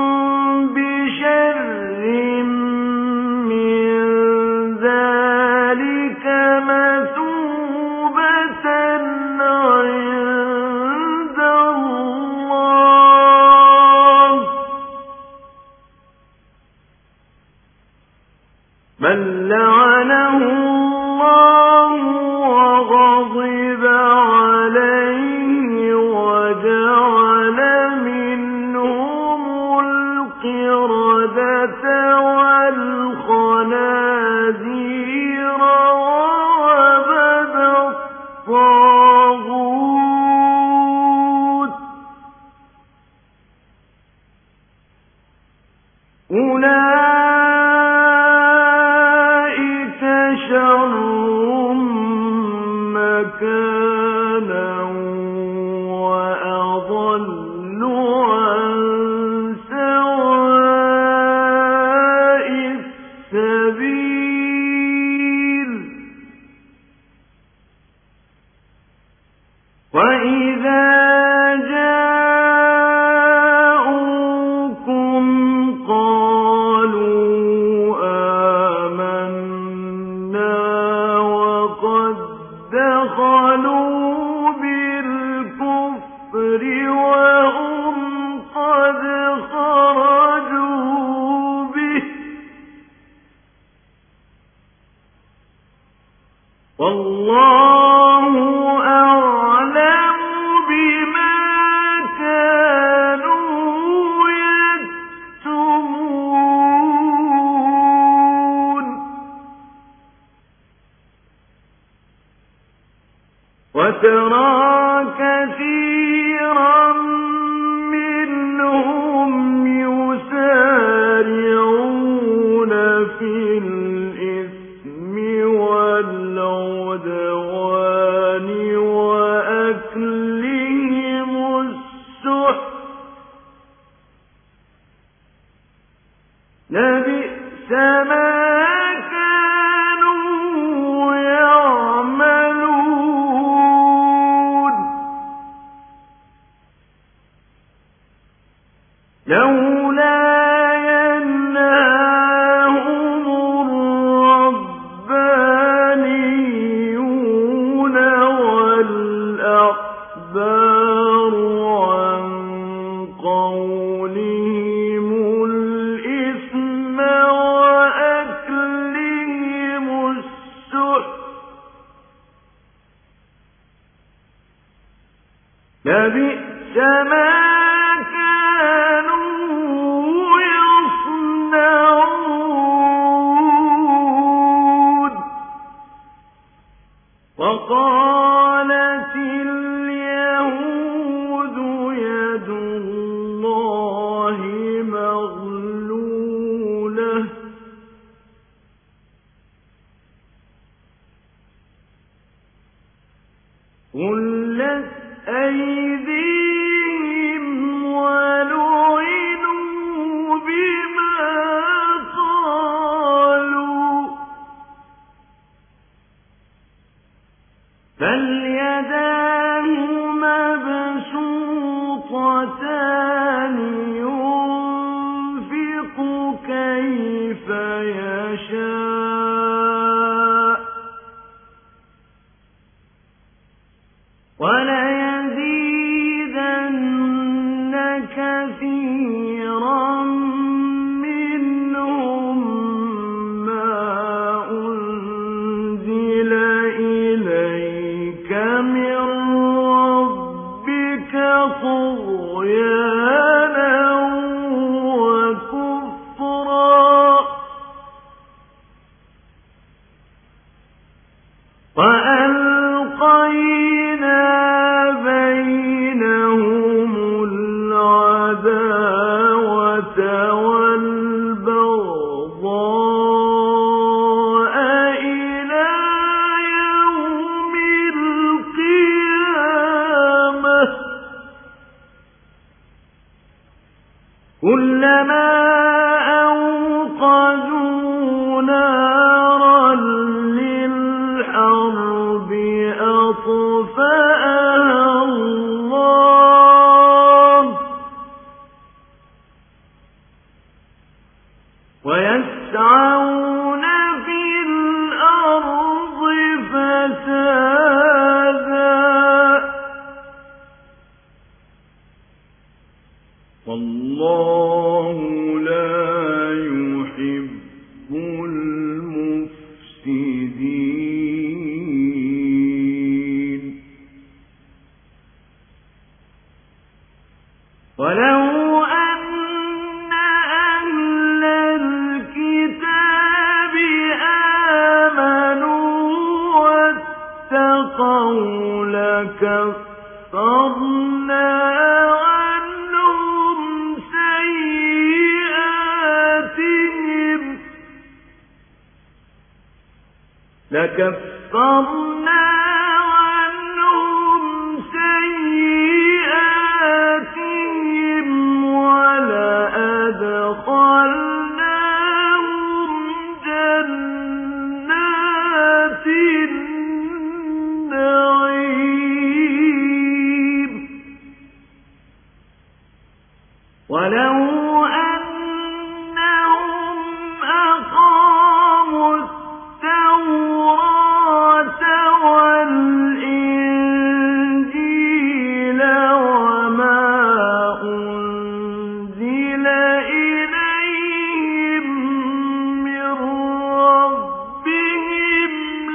بشر من ذلك مثوبة عند الله من لعنه الله وغضب عليه وجعل منهم القردة والخنازير وعبد الطاغوت أولئك شر مكانا وأضل عن سواء السبيل. وإذا جاءوكم قالوا آمنا وقد دخلوا بالكفر وهم قد خرجوا به والله أعلم بما كانوا يكتمون. وترى كثيرا منهم يسارعون في الإثم والعدوان وأكلهم السحت لبئس ما كانوا يعملون. لولا ينهاهم الربانيون والأحبار عن قولهم الإثم وأكلهم السحت لبئس ما وقالت اليهود يد الله مغلولة غلت أيديهم ولعنوا بما قالوا بل يداه مبسوطتان ينفق كيف يشاء وليزيدن كثيرا منهم ما أنزل إليك من ربك طغيانا وكفرا وألقينا بينهم العداوة والبغضاء إلى يوم القيامة كلما أوقدوا نارا للحرب أطفأها الله ويسعون في الأرض فسادا والله لا يحب المفسدين ولو أن أهل الكتاب آمنوا واتقوا لكفرنا عنهم سيئاتهم لكفرنا عنهم سيئاتهم ولأدخلناهم جنات النعيم ولو أنهم أقاموا التوراة والإنجيل وما أنزل إليهم من ربهم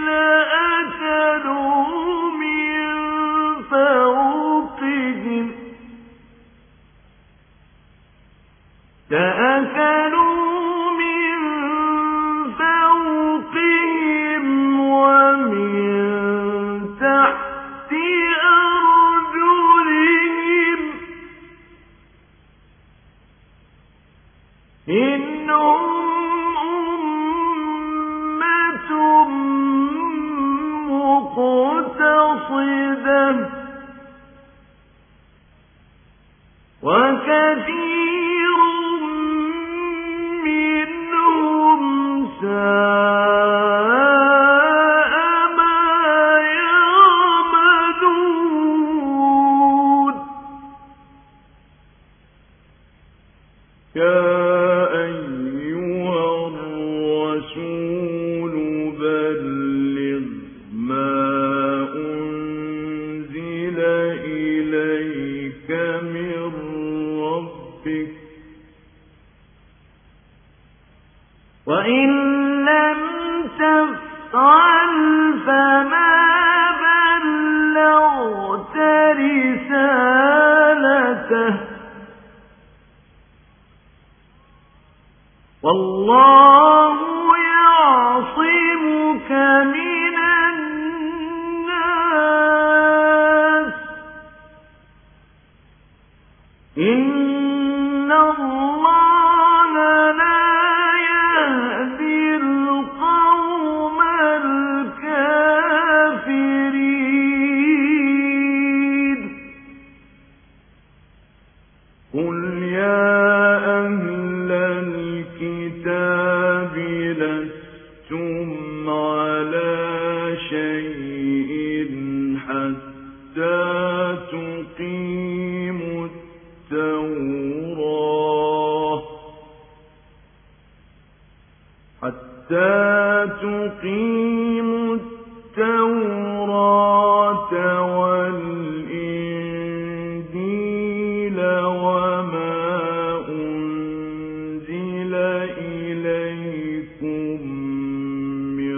لأكلوا من فوقهم لأكلوا من فوقهم ومن تحت أرجلهم منهم أمة مقتصدة وكثير منهم ساء ما يعملون ذاته والله يعصمك من الناس إن الله لا يهدي القوم الكافرين قل يا أهل الكتاب لستم على شيء حتى تقيموا التوراة حتى تقيموا التوراة والإنجيل وما أنزل إليكم من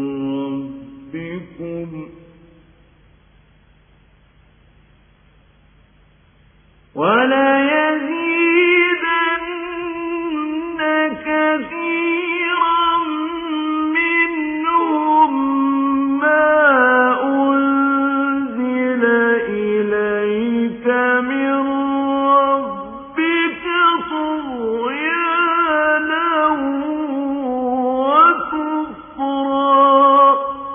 ربكم وليزيدن كثيرا منهم ما أنزل إليك من ربك طغيانا وكفرا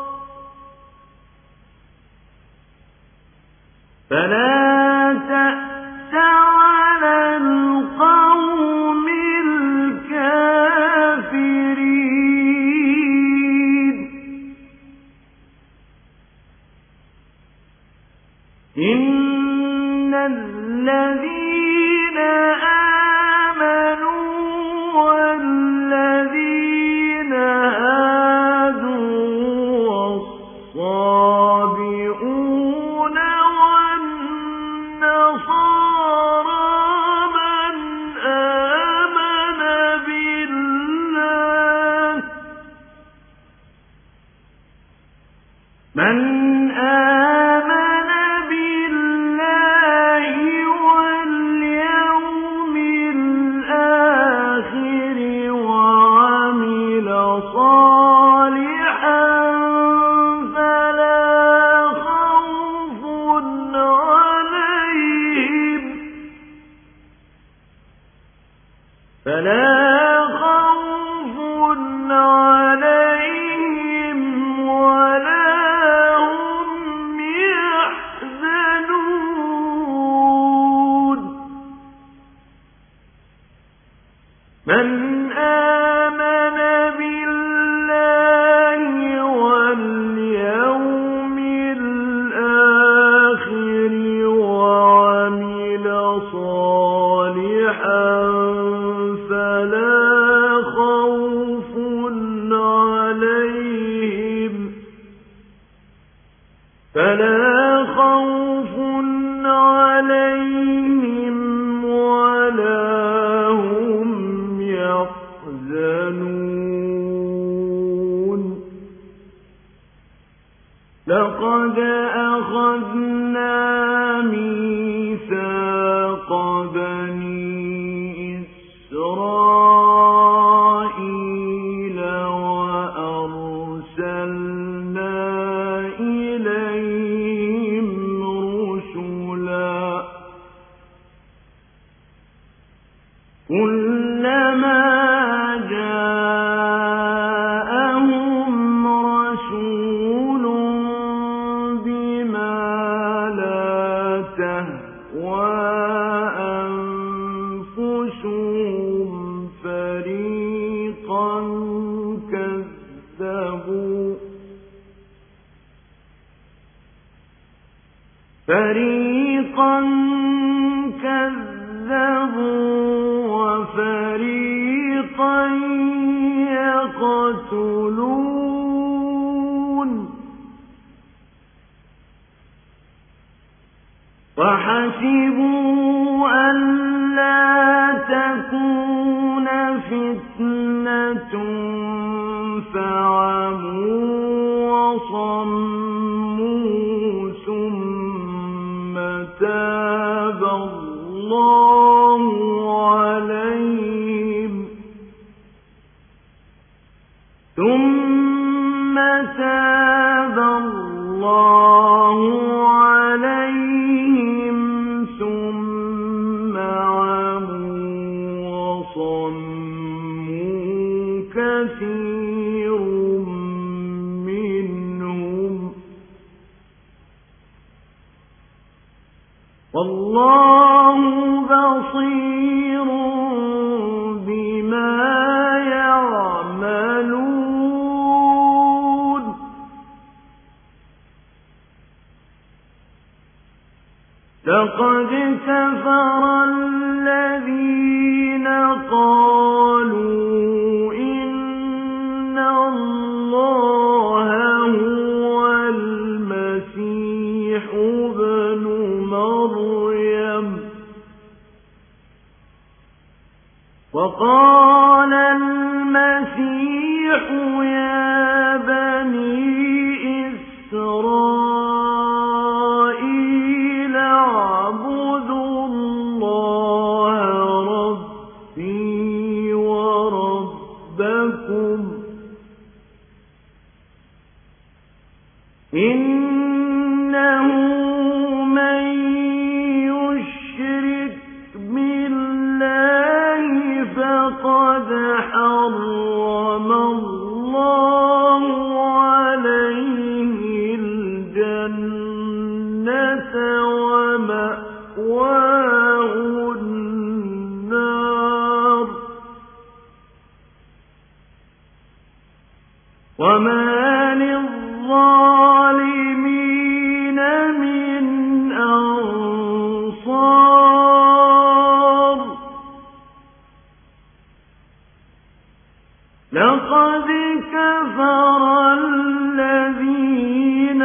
فلا تأس على القوم الكافرين إن الذين آمنوا والذين هادوا والصابئون والنصارى من آمن بالله من آمن بالله واليوم الآخر وعمل صالحا فلا خوف عليهم فلا خوف عليهم ولا هم يحزنون من آمن بالله واليوم الآخر وعمل صالحا فلا خوف عليهم فلا خوف عليهم ولا هم يحزنون لقد أخذنا ميثاق بني إسرائيل وأرسلنا إليهم رسلا كلما جاءهم رسول بما لا تهوى أنفسهم فريقا كذبوا فريقا كذبوا وفريقا يقتلون وحسبوا ألا تكون فتنة فعموا وصموا ثم تاب الله الله عليهم ثم تاب الله عليهم ثم عموا وصموا كثير منهم والله بصير بما يعملون لقد كفر الذين قالوا إن الله هو المسيح ابن مريم وقال المسيح يا بني إسرائيل اعبدوا الله ربي وربكم إنه من يشرك بالله فقد حرم الله عليه الجنة ومأواه النار وما للظالمين من أنصار لقد كفر الذين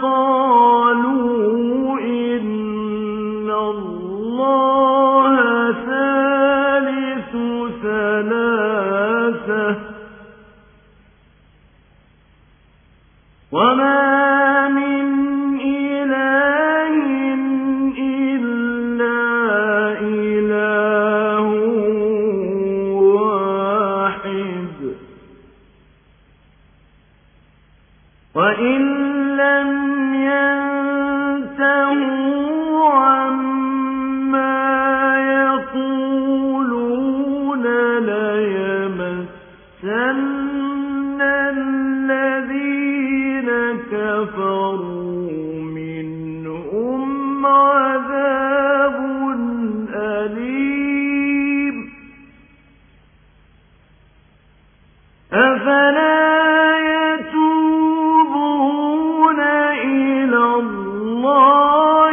قالوا إن الله ثالث ثلاثة وما من إله إلا إله واحد وإن لم ينتهوا عما يقولون ليمسن الذين كفروا منهم عذاب أليم أفلا يتوبون إلى الله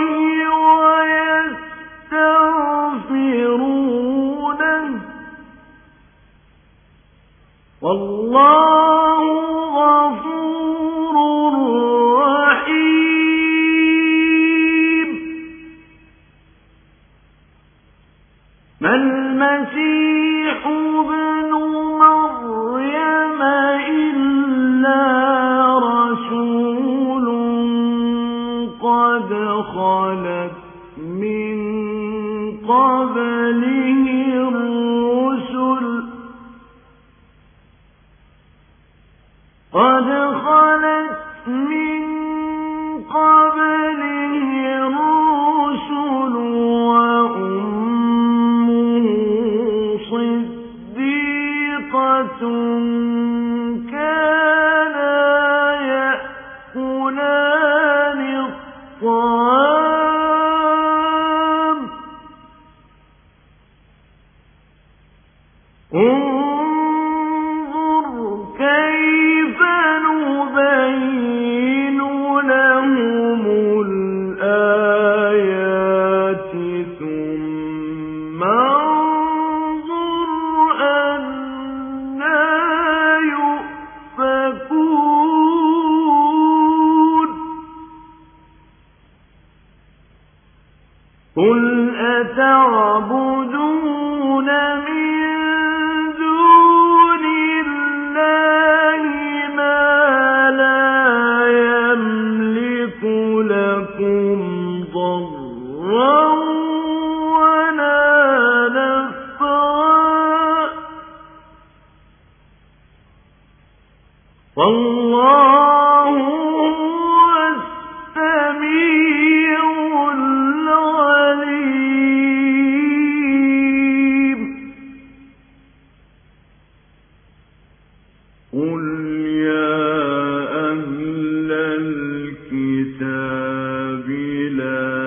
ويستغفرونه والله غفور رحيم ما المسيح ابن مريم إلا رسول قد خلت من قبله الرسل قد خلت من قبله الرسل وأمه صديقة كانا يأكلان الطعام انظر كيف نبين لهم الآيات ثم انظر أنى يؤفكون قل أتعبدون من دون الله ما لا يملك لكم ضرا ولا والله هو السميع العليم. قل يا أهل الكتاب لا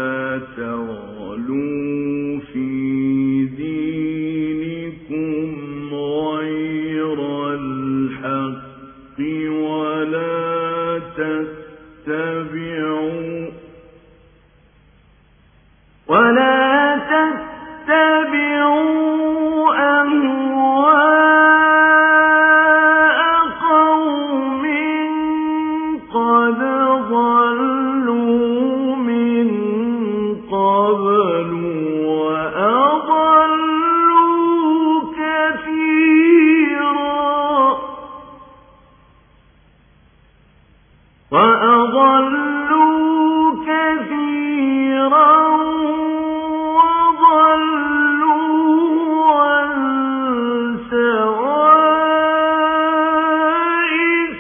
تغلوا في دينكم غير الحق ولا تتبعوا ولا تتبعوا أهواء قوم قد ضلوا من قبل وأضلوا كثيرا وأضلوا كثيرا وضلوا عن سواء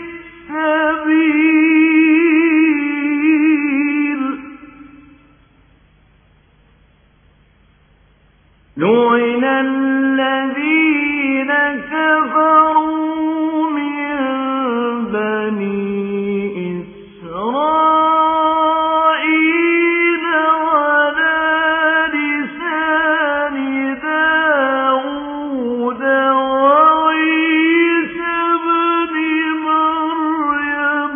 السبيل. لعن الذين كفروا من بني إسرائيل على لسان داود وعيسى ابن مريم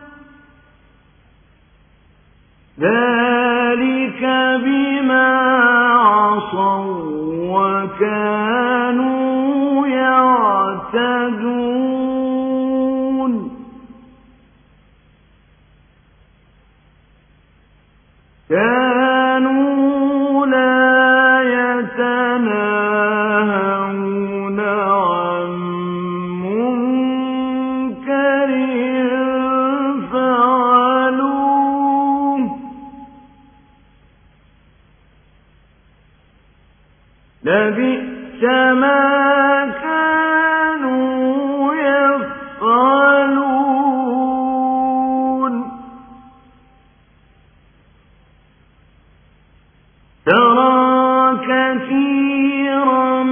ذلك بما عصوا وكانوا يعتدون. كانوا لا يتناهون عن منكر فعلوه لبئس ما كانوا يفعلون. ترى كثيرا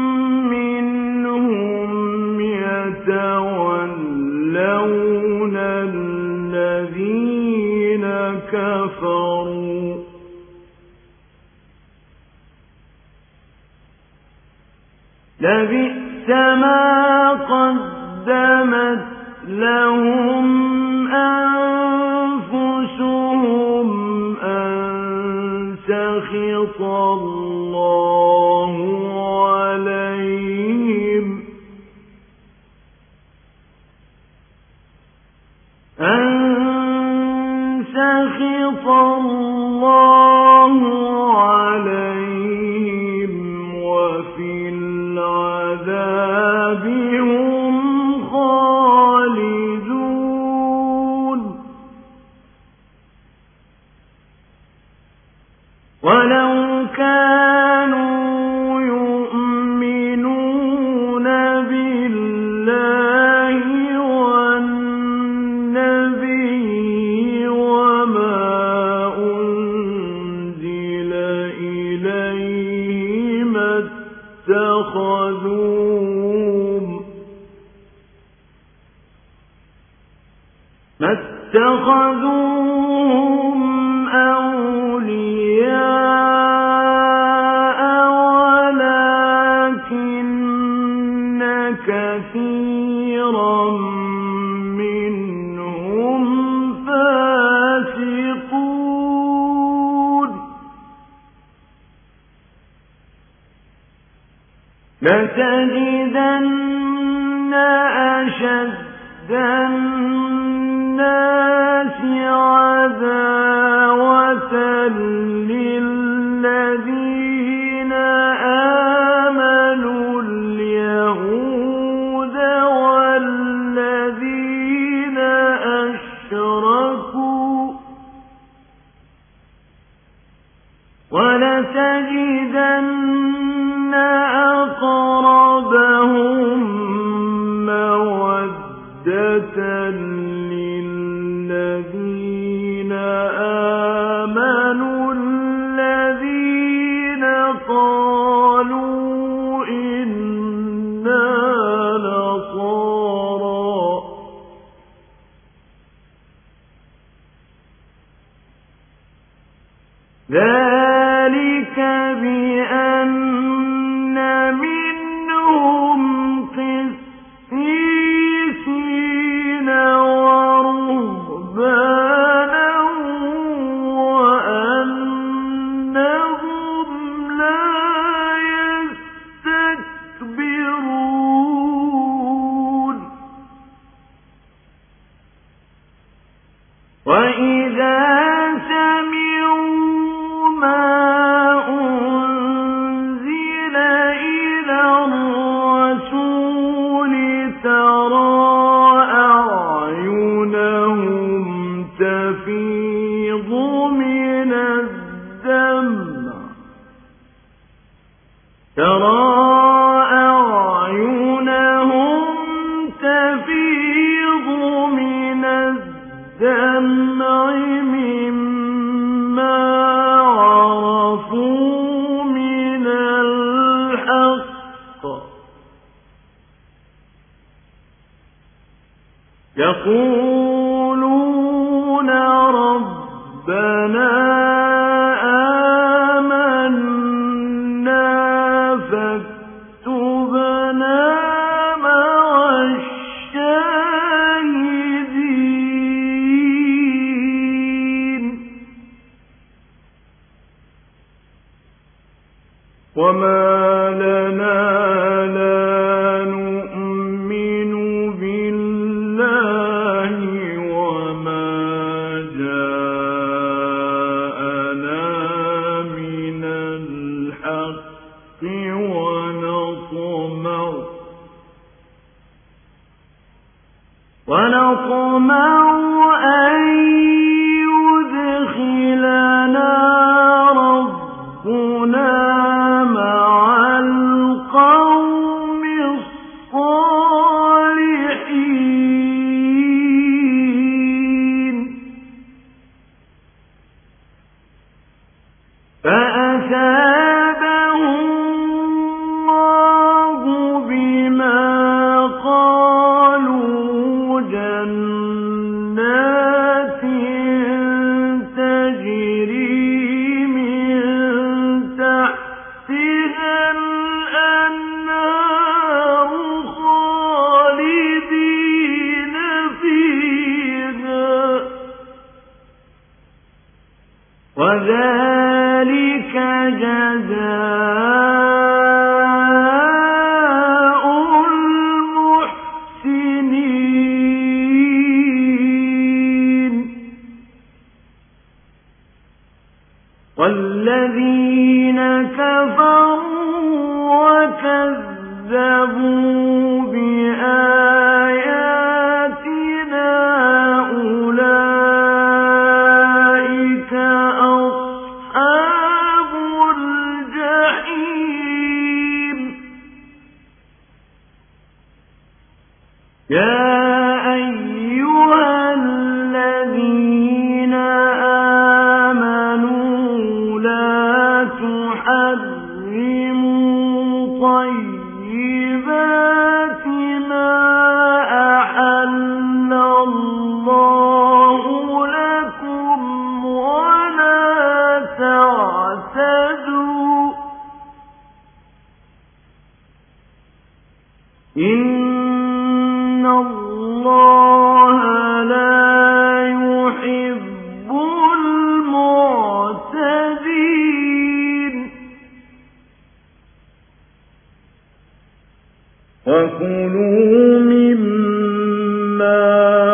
منهم يتولون الذين كفروا لبئس ما قدمت لهم أنفسهم أن سخط الله عليهم أن سخط الله عليهم وفي العذاب هم خالدون. ولو كانوا يؤمنون بالله والنبي وما أنزل إليه ما اتخذوهم ما اتخذوهم أولياء ولكن كثيرا منهم فاسقون. لتجدن أشد الناس عداوة للذين آمنوا اليهود والذين أشركوا ولتجدن أقربهم مودة ذلك بأن منهم قسيسين ورهبانا وأنهم لا يستكبرون وإذا سمعوا ما أنزل إلى الرسول ترى أعينهم تفيض من الدمع ترى أعينهم تفيض من الدمع مما عرفوا من الحق يقولون ربنا آمنا فاكتبنا مع الشاهدين وما لنا لا نؤمن بالله وما جاءنا من الحق ونطمع ونطمع أن يدخلنا ربنا مع القوم الصالحين فأثابهم الله بما قالوا جنات تجري من تحتها الأنهار خالدين فيها وذلك جزاء المحسنين والذين كفروا وكذبوا بآياتنا أولئك أصحاب الجحيم يا أيها الذين آمنوا لا تحرموا طيبات ما أحل الله لكم ولا تعتدوا إن الله لا يحب المعتدين وكلوا مما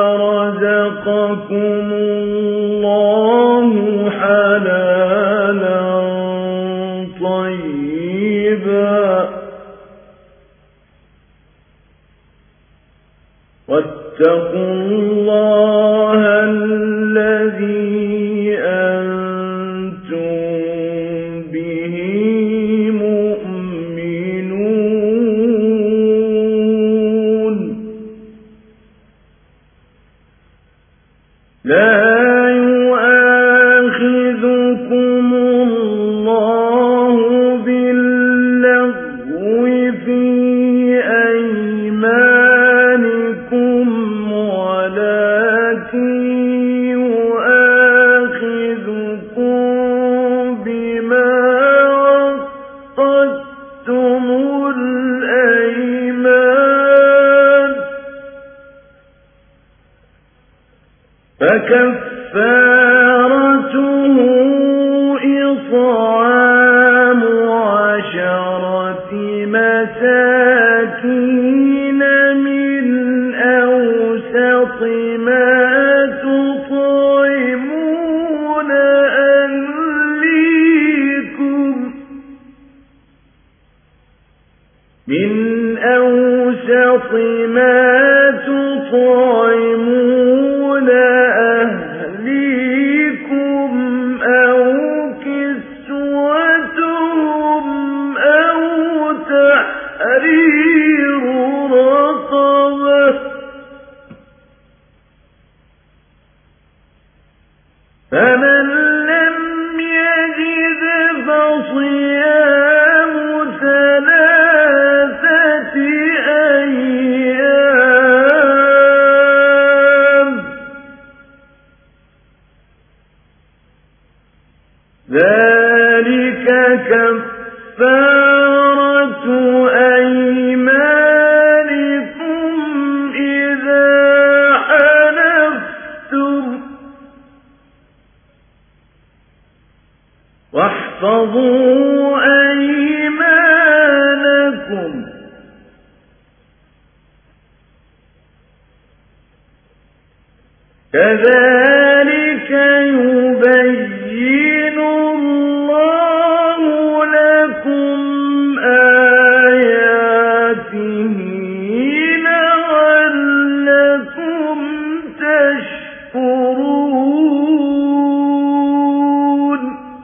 رزقكم الله حلالا طيبا واتقوا الله الذي أنتم به مؤمنون لا يؤاخذكم الله باللغو في أيمانكم ولكن يؤاخذكم فكفارته إطعام عشرة مساكين من أوسط ما تطعمون أهليكم من أوسط ما تطعمون أهليكم أو كسوتهم أو تحرير رقبة فمن لم يجد فصيام ثلاثة أيام ذلك كفارة أيمانكم إذا حلفتم واحفظوا أيمانكم كذلك يبين الله لكم آياته لعلكم تشكرون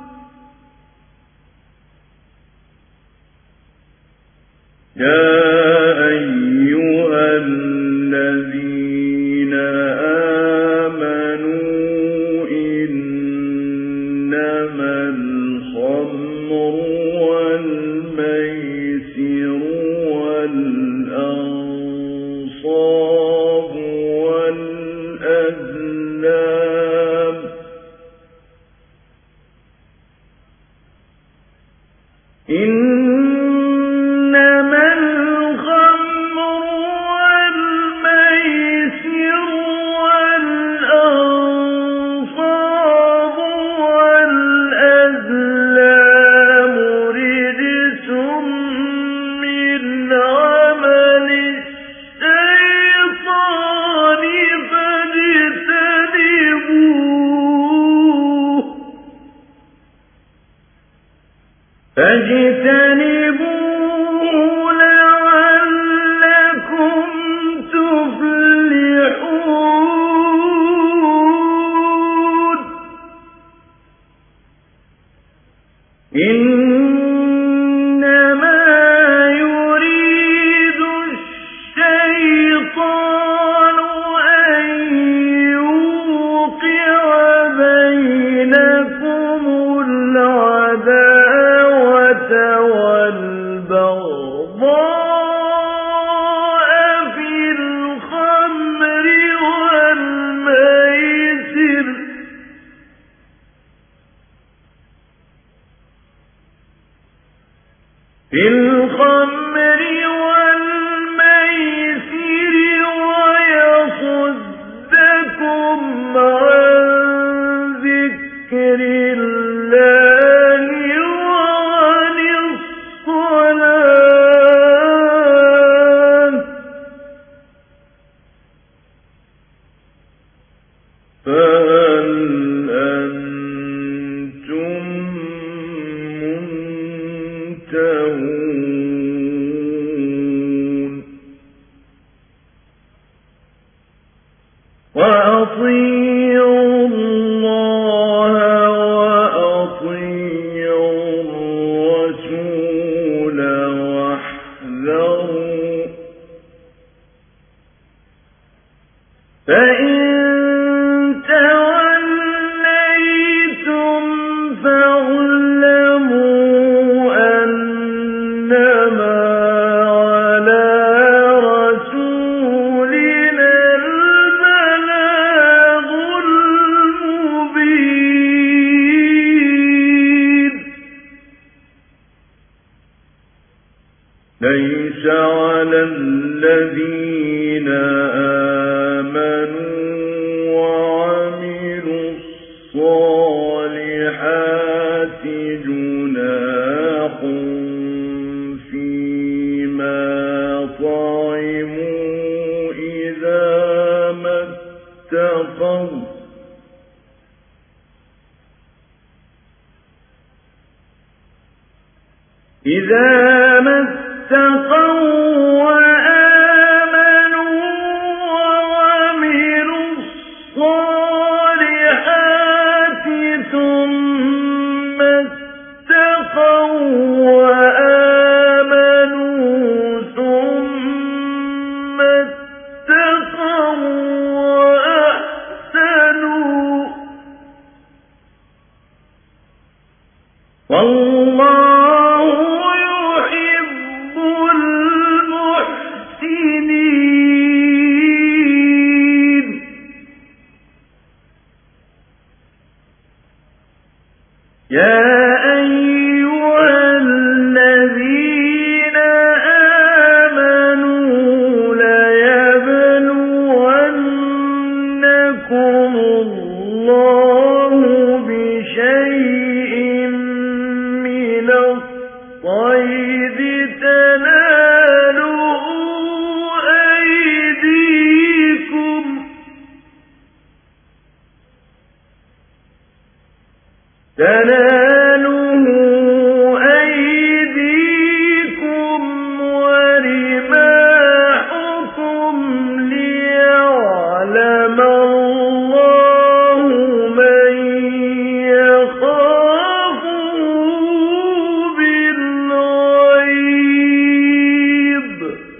يا أيها الذين آمنوا إنما الخمر والميسر والأنصاب والأزلام إنما الخمر والميسر والأنصاب والأزلام رجس من عمل الشيطان فاجتنبوه فاجتنبوه لعلكم تفلحون إنما يريد الشيطان أن يوقع بينكم العداوة والبغضاء في الخمر والميسر في الخمر والميسر ويصدكم عن ذكر الله وعن الصلاة فهل أنتم منتهون وأطيعوا الله وأطيعوا الرسول واحذروا فإن توليتم فاعلموا أنما على رسولنا البلاغ المبين ليس على الذين آمنوا وعملوا إذا ما اتقوا وآمنوا وعملوا الصالحات ثم اتقوا وآمنوا ثم اتقوا وأحسنوا والله يحب المحسنين. يا أيها الذين آمنوا ليبلونكم الله بشيء من الصيد تناله أيديكم تناله أيديكم ورماحكم ليعلم الله من يخافه بالغيب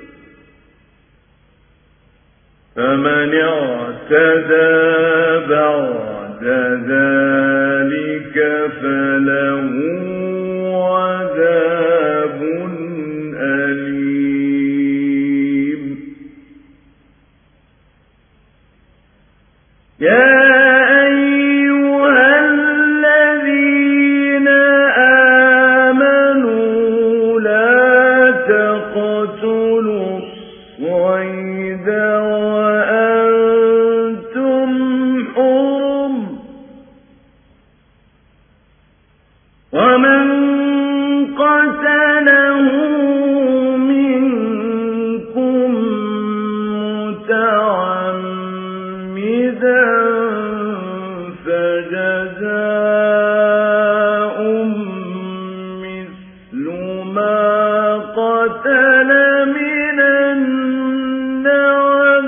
فمن اعتدى بعد ذلك فله عذاب أليم. يا أيها الذين آمنوا لا تقتلوا الصيد وأنتم حرم ومن قتله منكم متعمدا فجزاء مثل ما قتل من النعم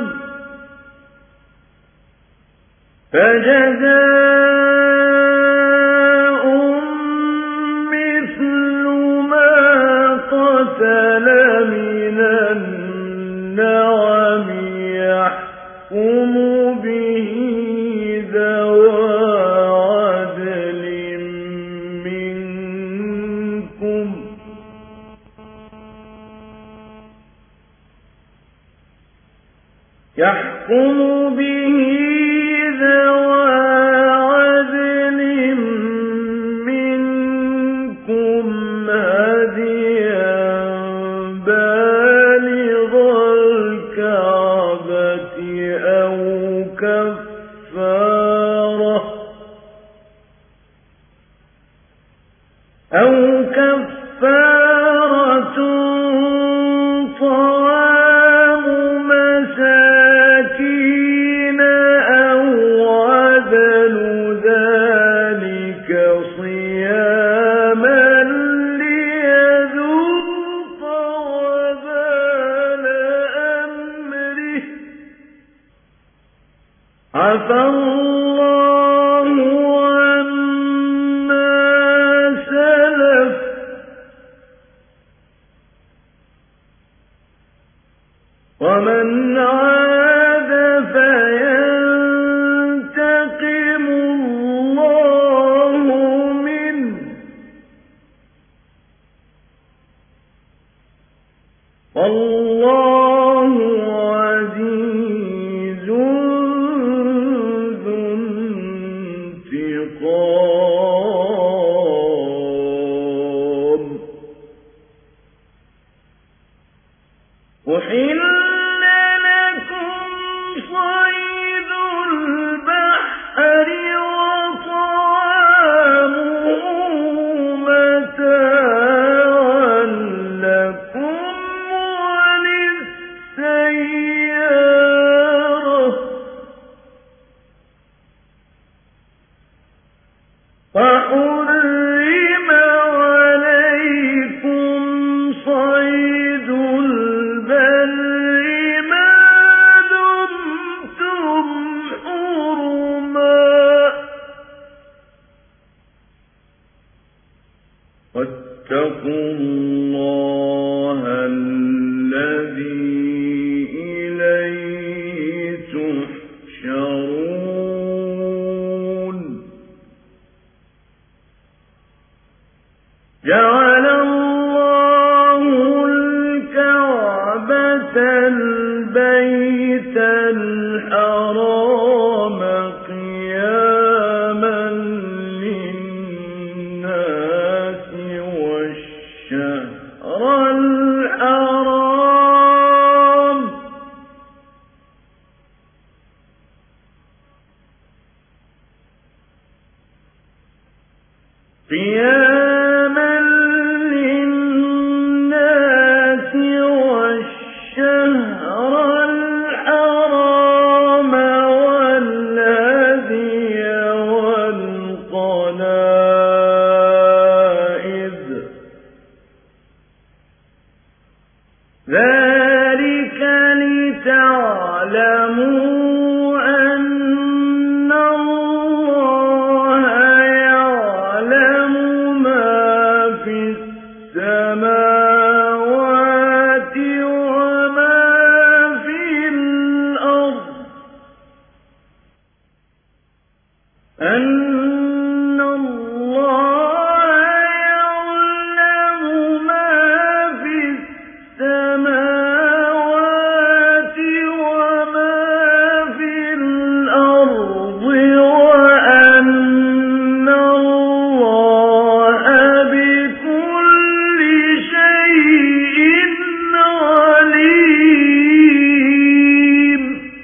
فجزاء مثل ما قتل من النعم يحكم به ذوى عدل منكم يحكم به ذوى عدل منكم هديا بالغ الكعبة أو كفارة أو كفارة طعام مساكين أو عدل ذلك صياما ليذوق وبال أمره عفى الله عما سلف ومن عاد فينتقم الله منه والله عزيز ذو انتقام. أحل لكم صيد البحر وطعامه متاعا لكم وللسائل واتقوا الله الذي إليه تحشرون جعل الله الكعبة البيت الحرام قياما للناس والشهر الحرام قياما للناس والشهر الحرام والهدي والقلائد ذلك لتعلموا أن الله يعلم ما في السماوات وما في الأرض أن الله يعلم ما في السماوات وما في الأرض وأن الله بكل شيء عليم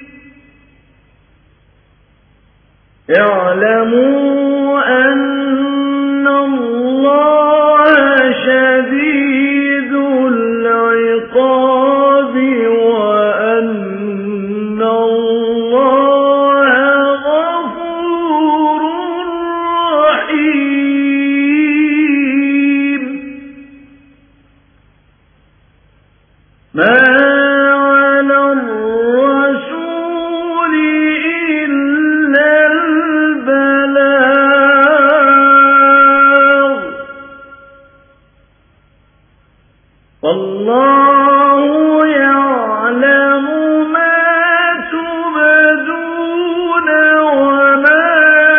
اعلموا أن الله شديد العقاب وأن الله غفور رحيم ما على الرسول إلا البلاغ والله يعلم ما تبدون وما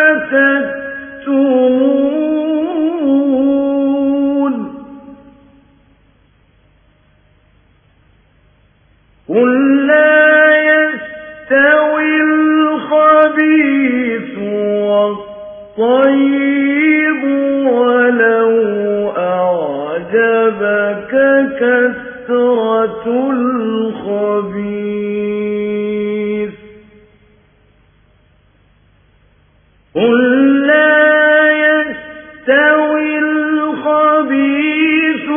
تكتمون قل لا يستوي الخبيث والطيب ولو أعجبك كثرة الخبيث قل لا يستوي الخبيث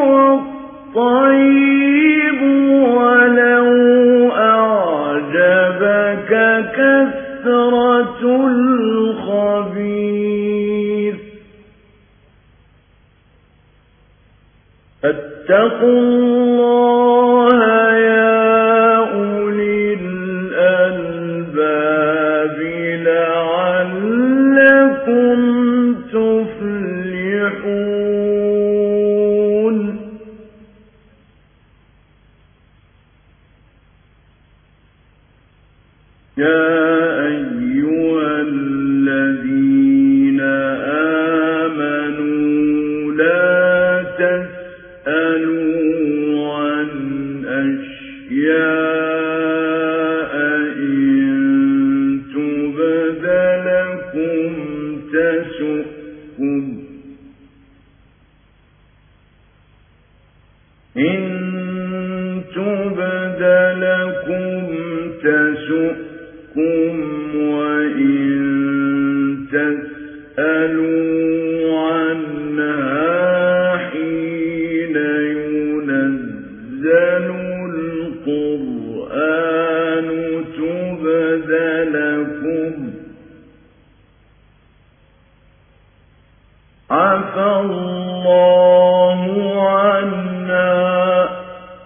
والطيب ولو أعجبك كثرة الخبيث فاتقوا الله يا أولي الألباب لعلكم تفلحون يا أيها الذين آمنوا لا تسألوا عن أشياء إن تبد لكم تسؤكم إن تبد لكم تسؤكم وإن تسألوا عنها حين ينزل القرآن تبد لكم عفى الله عنا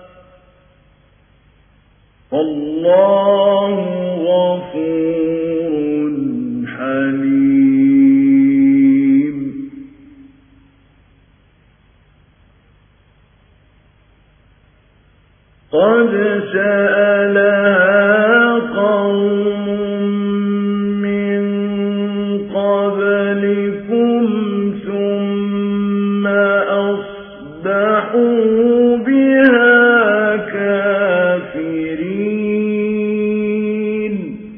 والله غفور حليم قد سألها قوم من قبلكم ثم أصبحوا بها كافرين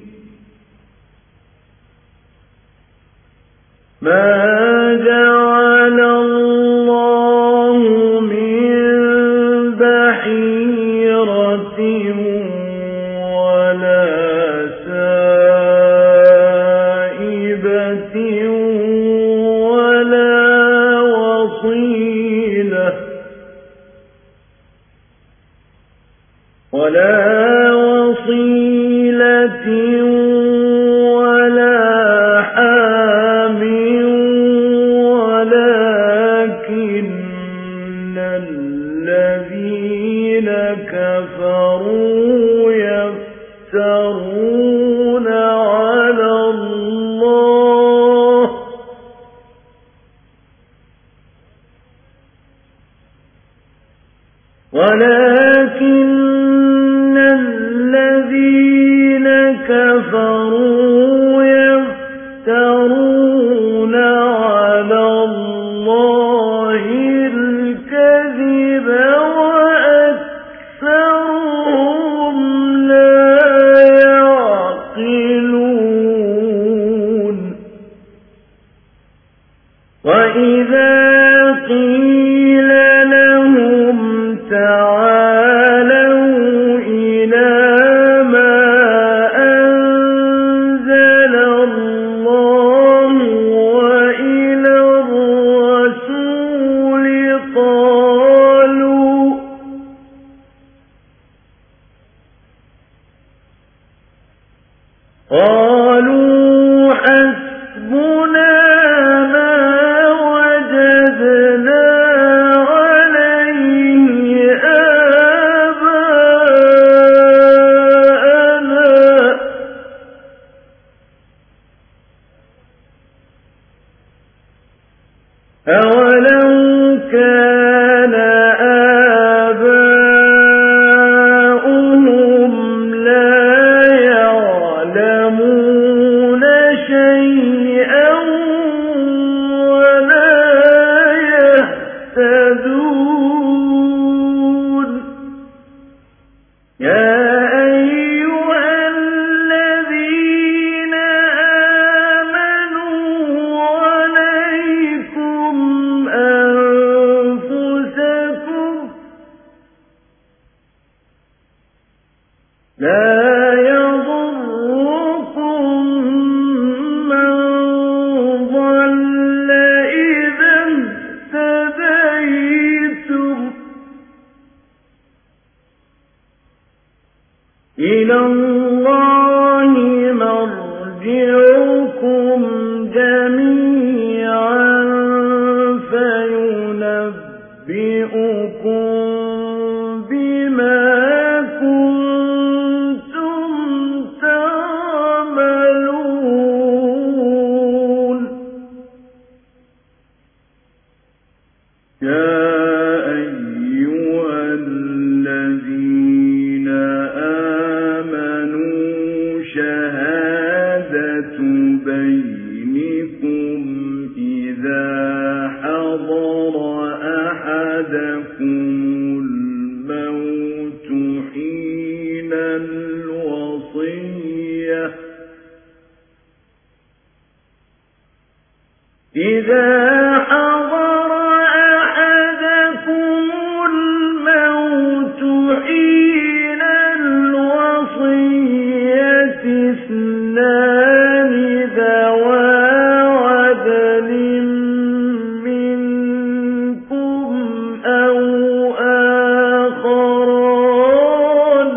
ما جعل الله من بحيرة ولا سائبة ولا وصيلة ولا وصيلة ولا حام ولكن الذين كفروا يفترون على الله ولكن الذين كفروا يفترون على الله الكذب وأكثرهم لا يعقلون وإذا قيل لهم تعالوا إلى ما أنزل الله وإلى الرسول قالوا قالوا حسبنا ما وجدنا عليه آباءنا أولو كان آباؤهم لا يعلمون شيئا ولا يهتدون يا أيها الذين آمنوا عليكم أنفسكم لا يضركم من ضل إذا اهتديتم إلى الله مرجعكم جميعا فينبئكم بما كنتم تعملون يا أيها الذين آمنوا شهادة بينكم إذا حضر أحدكم الموت حين الوصية إذا حضر أحدكم الموت حين الوصية اثنان ذوى عدل منكم أو آخران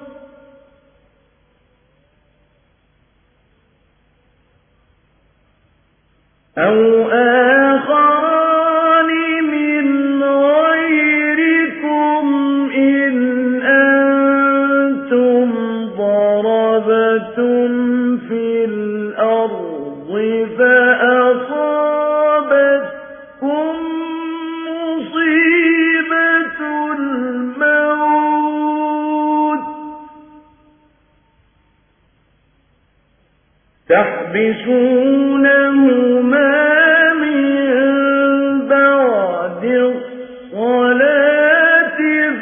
أو آخران من غيركم إن أنتم ضربتم في الأرض فأصابتكم مصيبة الموت يحبسونهما من بعد الصلاة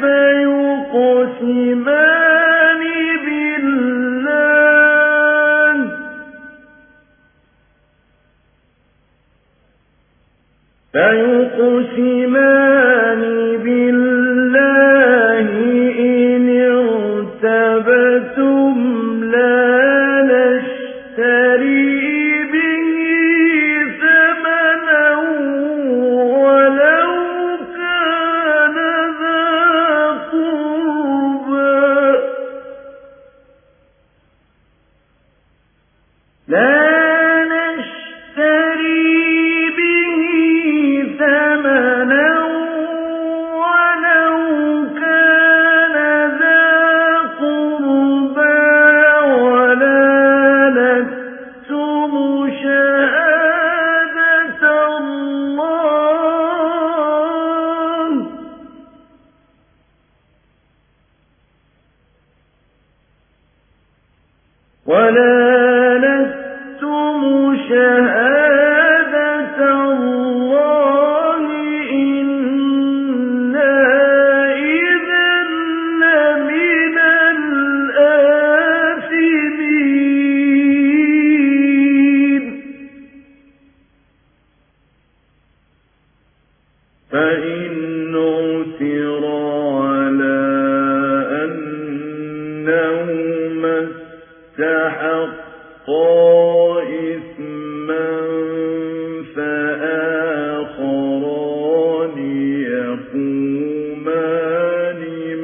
فيقسمان بالله فيقسمان بالله إن ارتبتم لا نشتري به ثمنا ولو كان ذا قربى لا نشتري به ثمنا ولو كان ذا قربى ولا نكتم شهادة الله ولا نكتم شهادة الله إنا إذا لمن الآثمين فإن عثر على أنهما استحقا إثما فآخران يقومان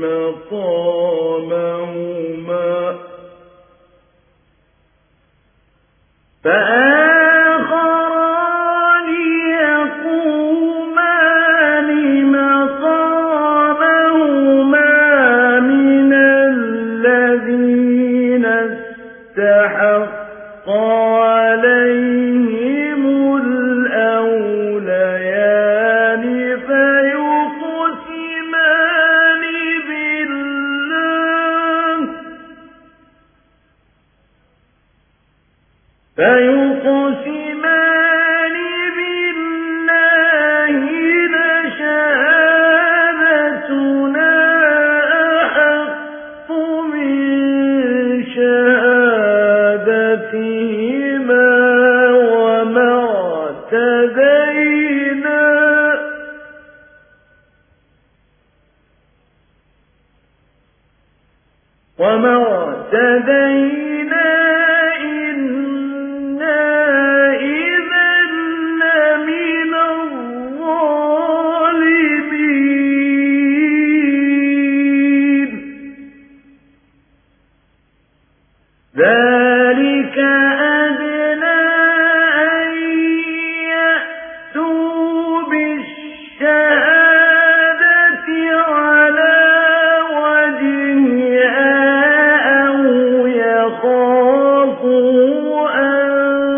مقامهما فآخران يقومان مقامهما من الذين استحق عليهم الأوليان فيقسمان بالله فيقسمان بالله لشهادتنا أحق من شهادتهما وما اعتدينا وما اعتدينا إنا إذا لمن الظالمين ذلك أدنى أن يأتوا بالشهادة على وجهها أو يخافوا أن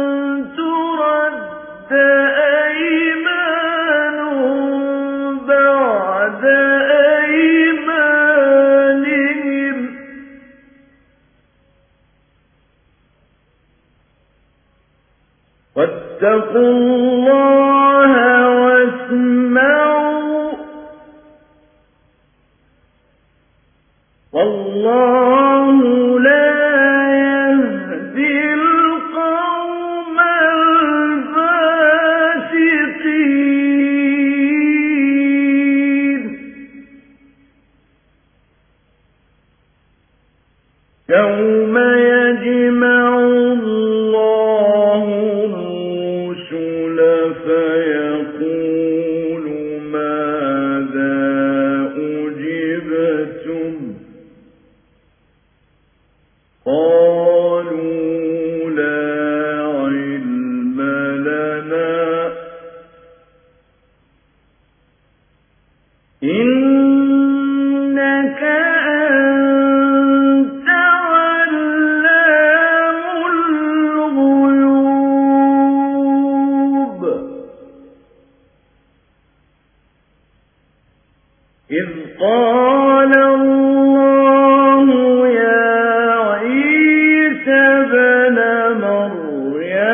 ترد أيمان بعد أيمانهم واتقوا الله واسمعوا والله لا يهدي القوم الفاسقين يوم يجمع الله الرسل فيقول ماذا أجبتم قالوا لا علم لنا إنك أنت علام الغيوب إذ قال الله يا عيسى ابن مريم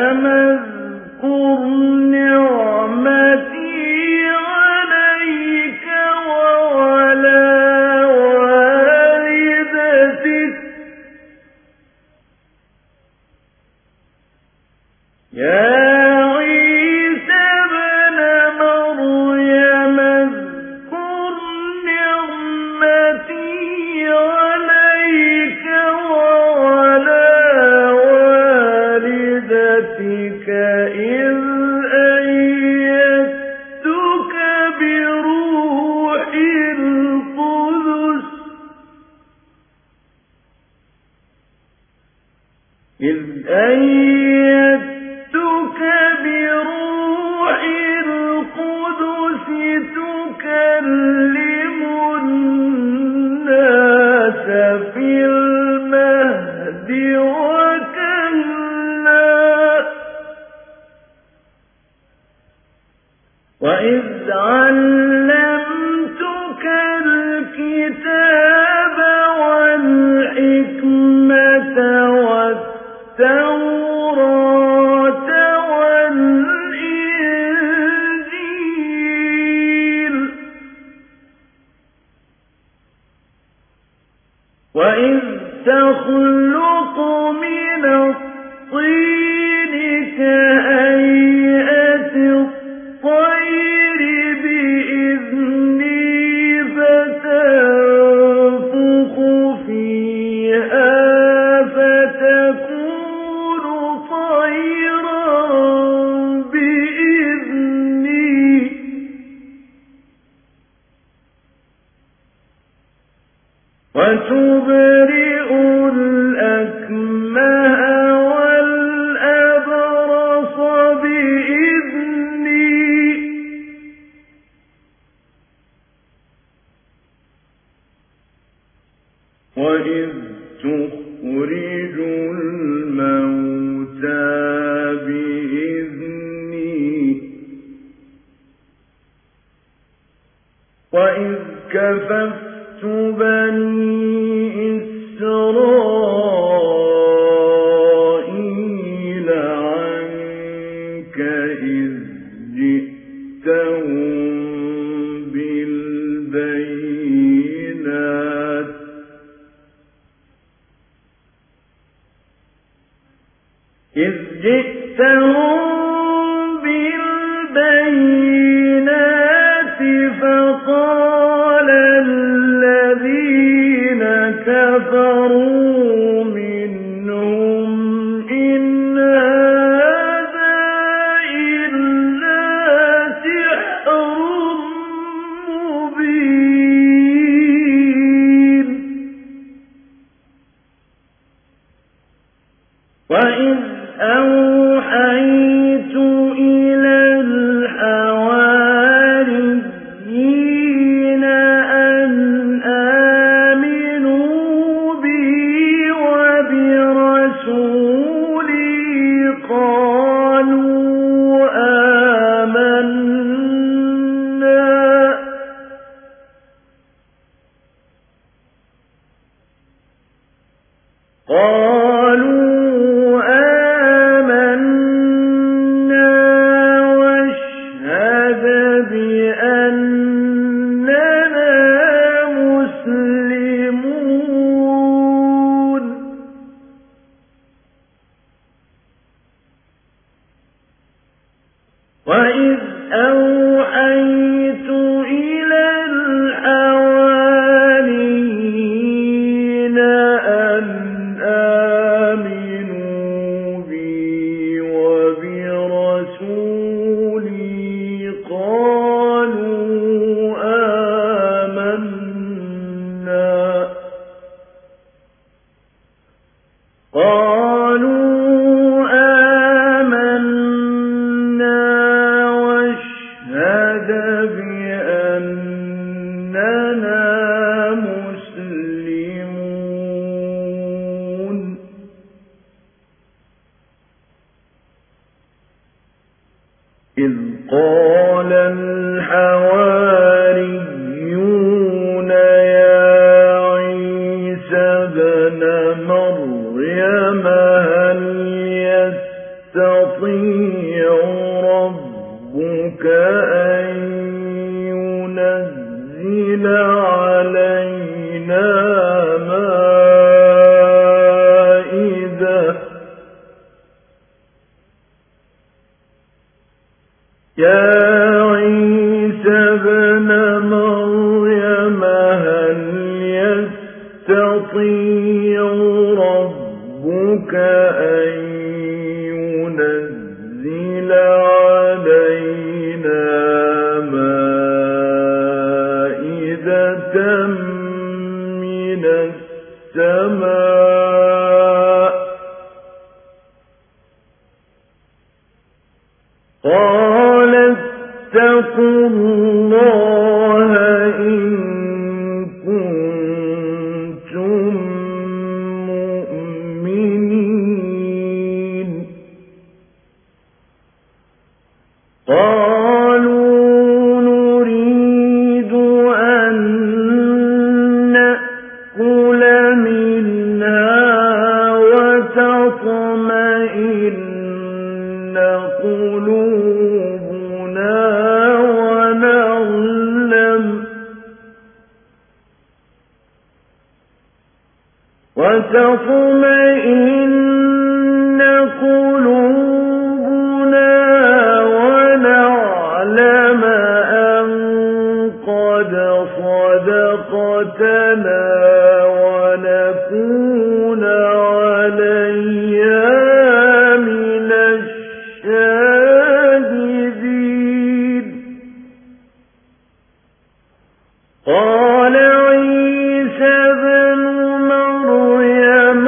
أيدتك بروح القدس تكلم الناس في المهد وكهلا وإذ علمتك الكتاب والحكمة والتوراة والإنجيل وإذ تخلق من الطين كهيئة الطير بإذني فتنفخ فيها فتكون طيرا بإذني وتبرئ الأكمه والأبرص بإذني وإذ تخرج الموتى بإذني وإذ كففت بني إسرائيل عنك إذ جئتهم بالبينات إذ جئتهم بالبينات فقال الذين كفروا منهم إن هذا إلا سحر مبين وإذ أوحيت إلى الحواريين أن آمنوا بي وبرسولي قالوا آمنا قالوا وإذ أوحيت إلى الحواريين أن آمنوا بي وبرسولي قالوا آمنا قالوا بأننا مسلمون إذ قال الحواريون يا عيسى ابن مريم هل يستطيع ربك أن ينزل علينا مائدة يا عيسى ابن مريم هل يستطيع ربك أن ينزل علينا مائدة من السماء وتطمئن قلوبنا ونعلم أن قد صدقتنا ونكون عليها من الشاهدين. قال عيسى ابن مريم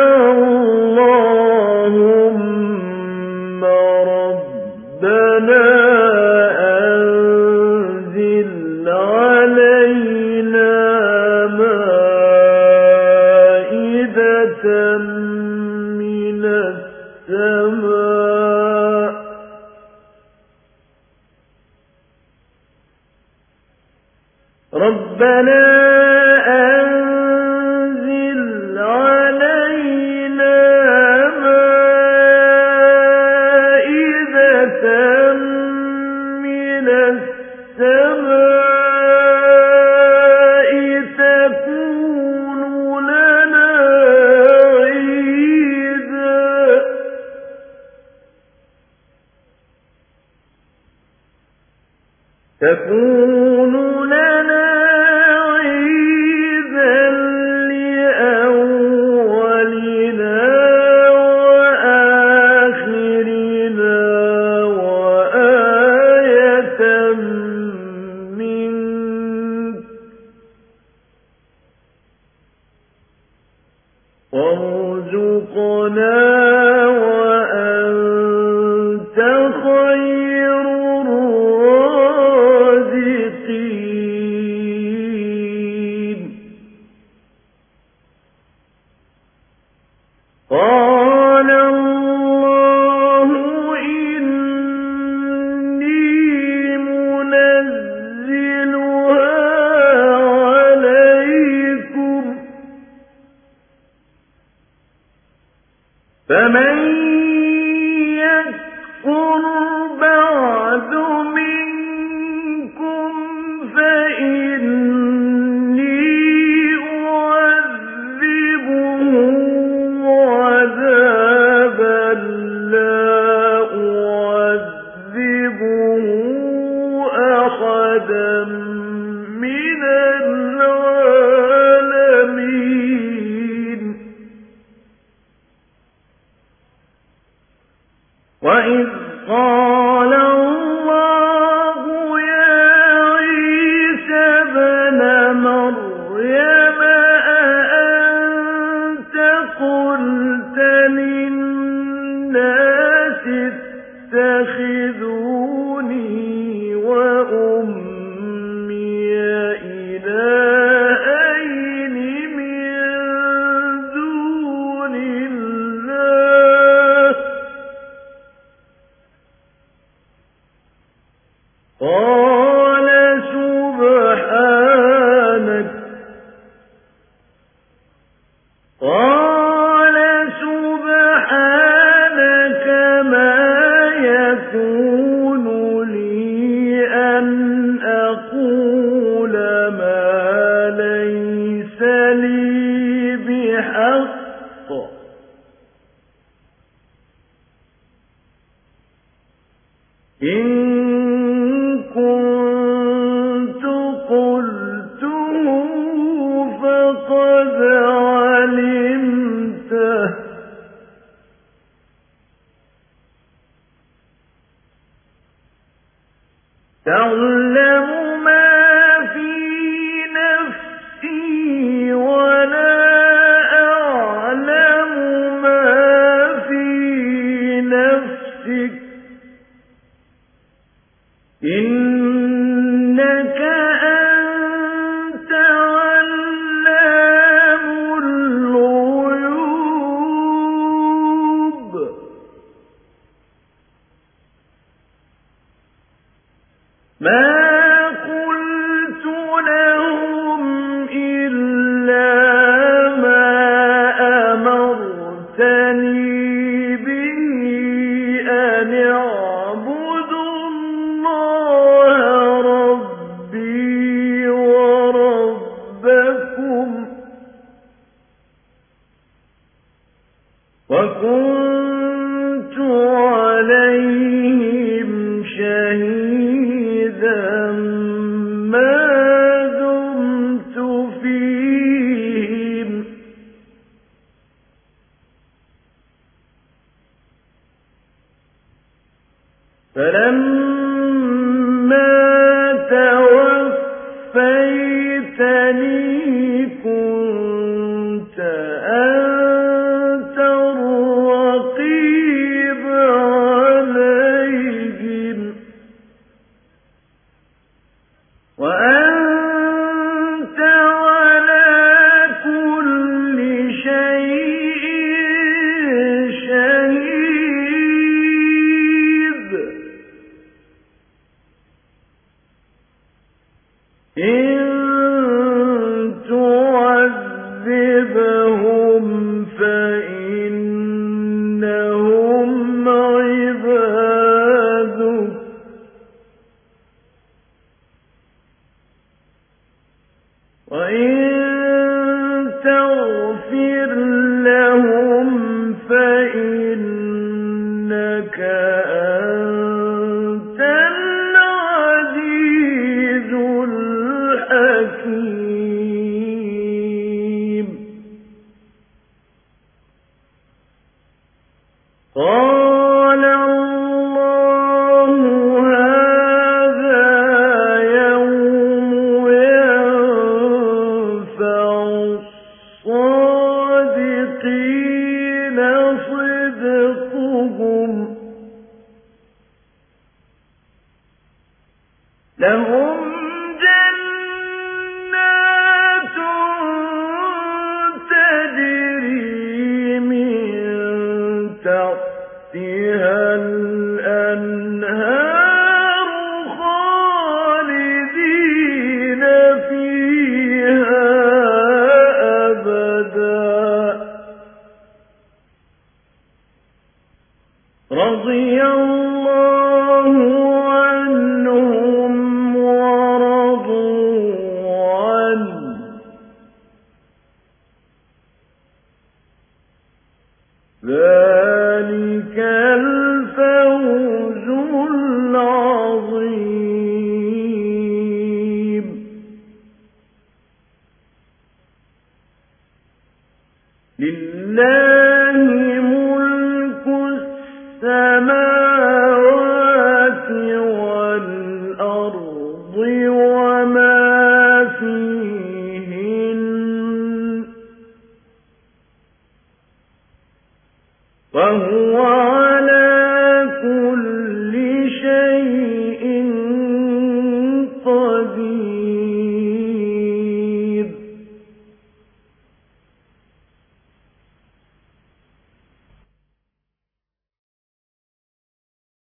اللهم ربنا أنزل علينا مائدة من السماء ربنا أنزل علينا مائدة من السماء تكون لنا عيدا تكون لنا عيدا لأولنا وآخرنا وآية منك وارزقنا وأنت خير الرازقين. قال الله إني منزلها عليكم فمن يكفر بعد منكم فإني أعذبه عذابا لا أعذبه أحدا من العالمين. وإذ قال الله يا عيسى ابن مريم أأنت قلت للناس اتخذوني وأمي إلهين من دون الله قال سبحانك قال سبحانك ما يكون لي أن أقول ما ليس لي بحق إن كنت قلته فقد علمته تعلم ما في نفسي ولا أعلم ما في نفسك وأنت على كل شيء شهيد إن تعذبهم فإنهم عبادك وإن تغفر لهم فإنك أنت العزيز الحكيم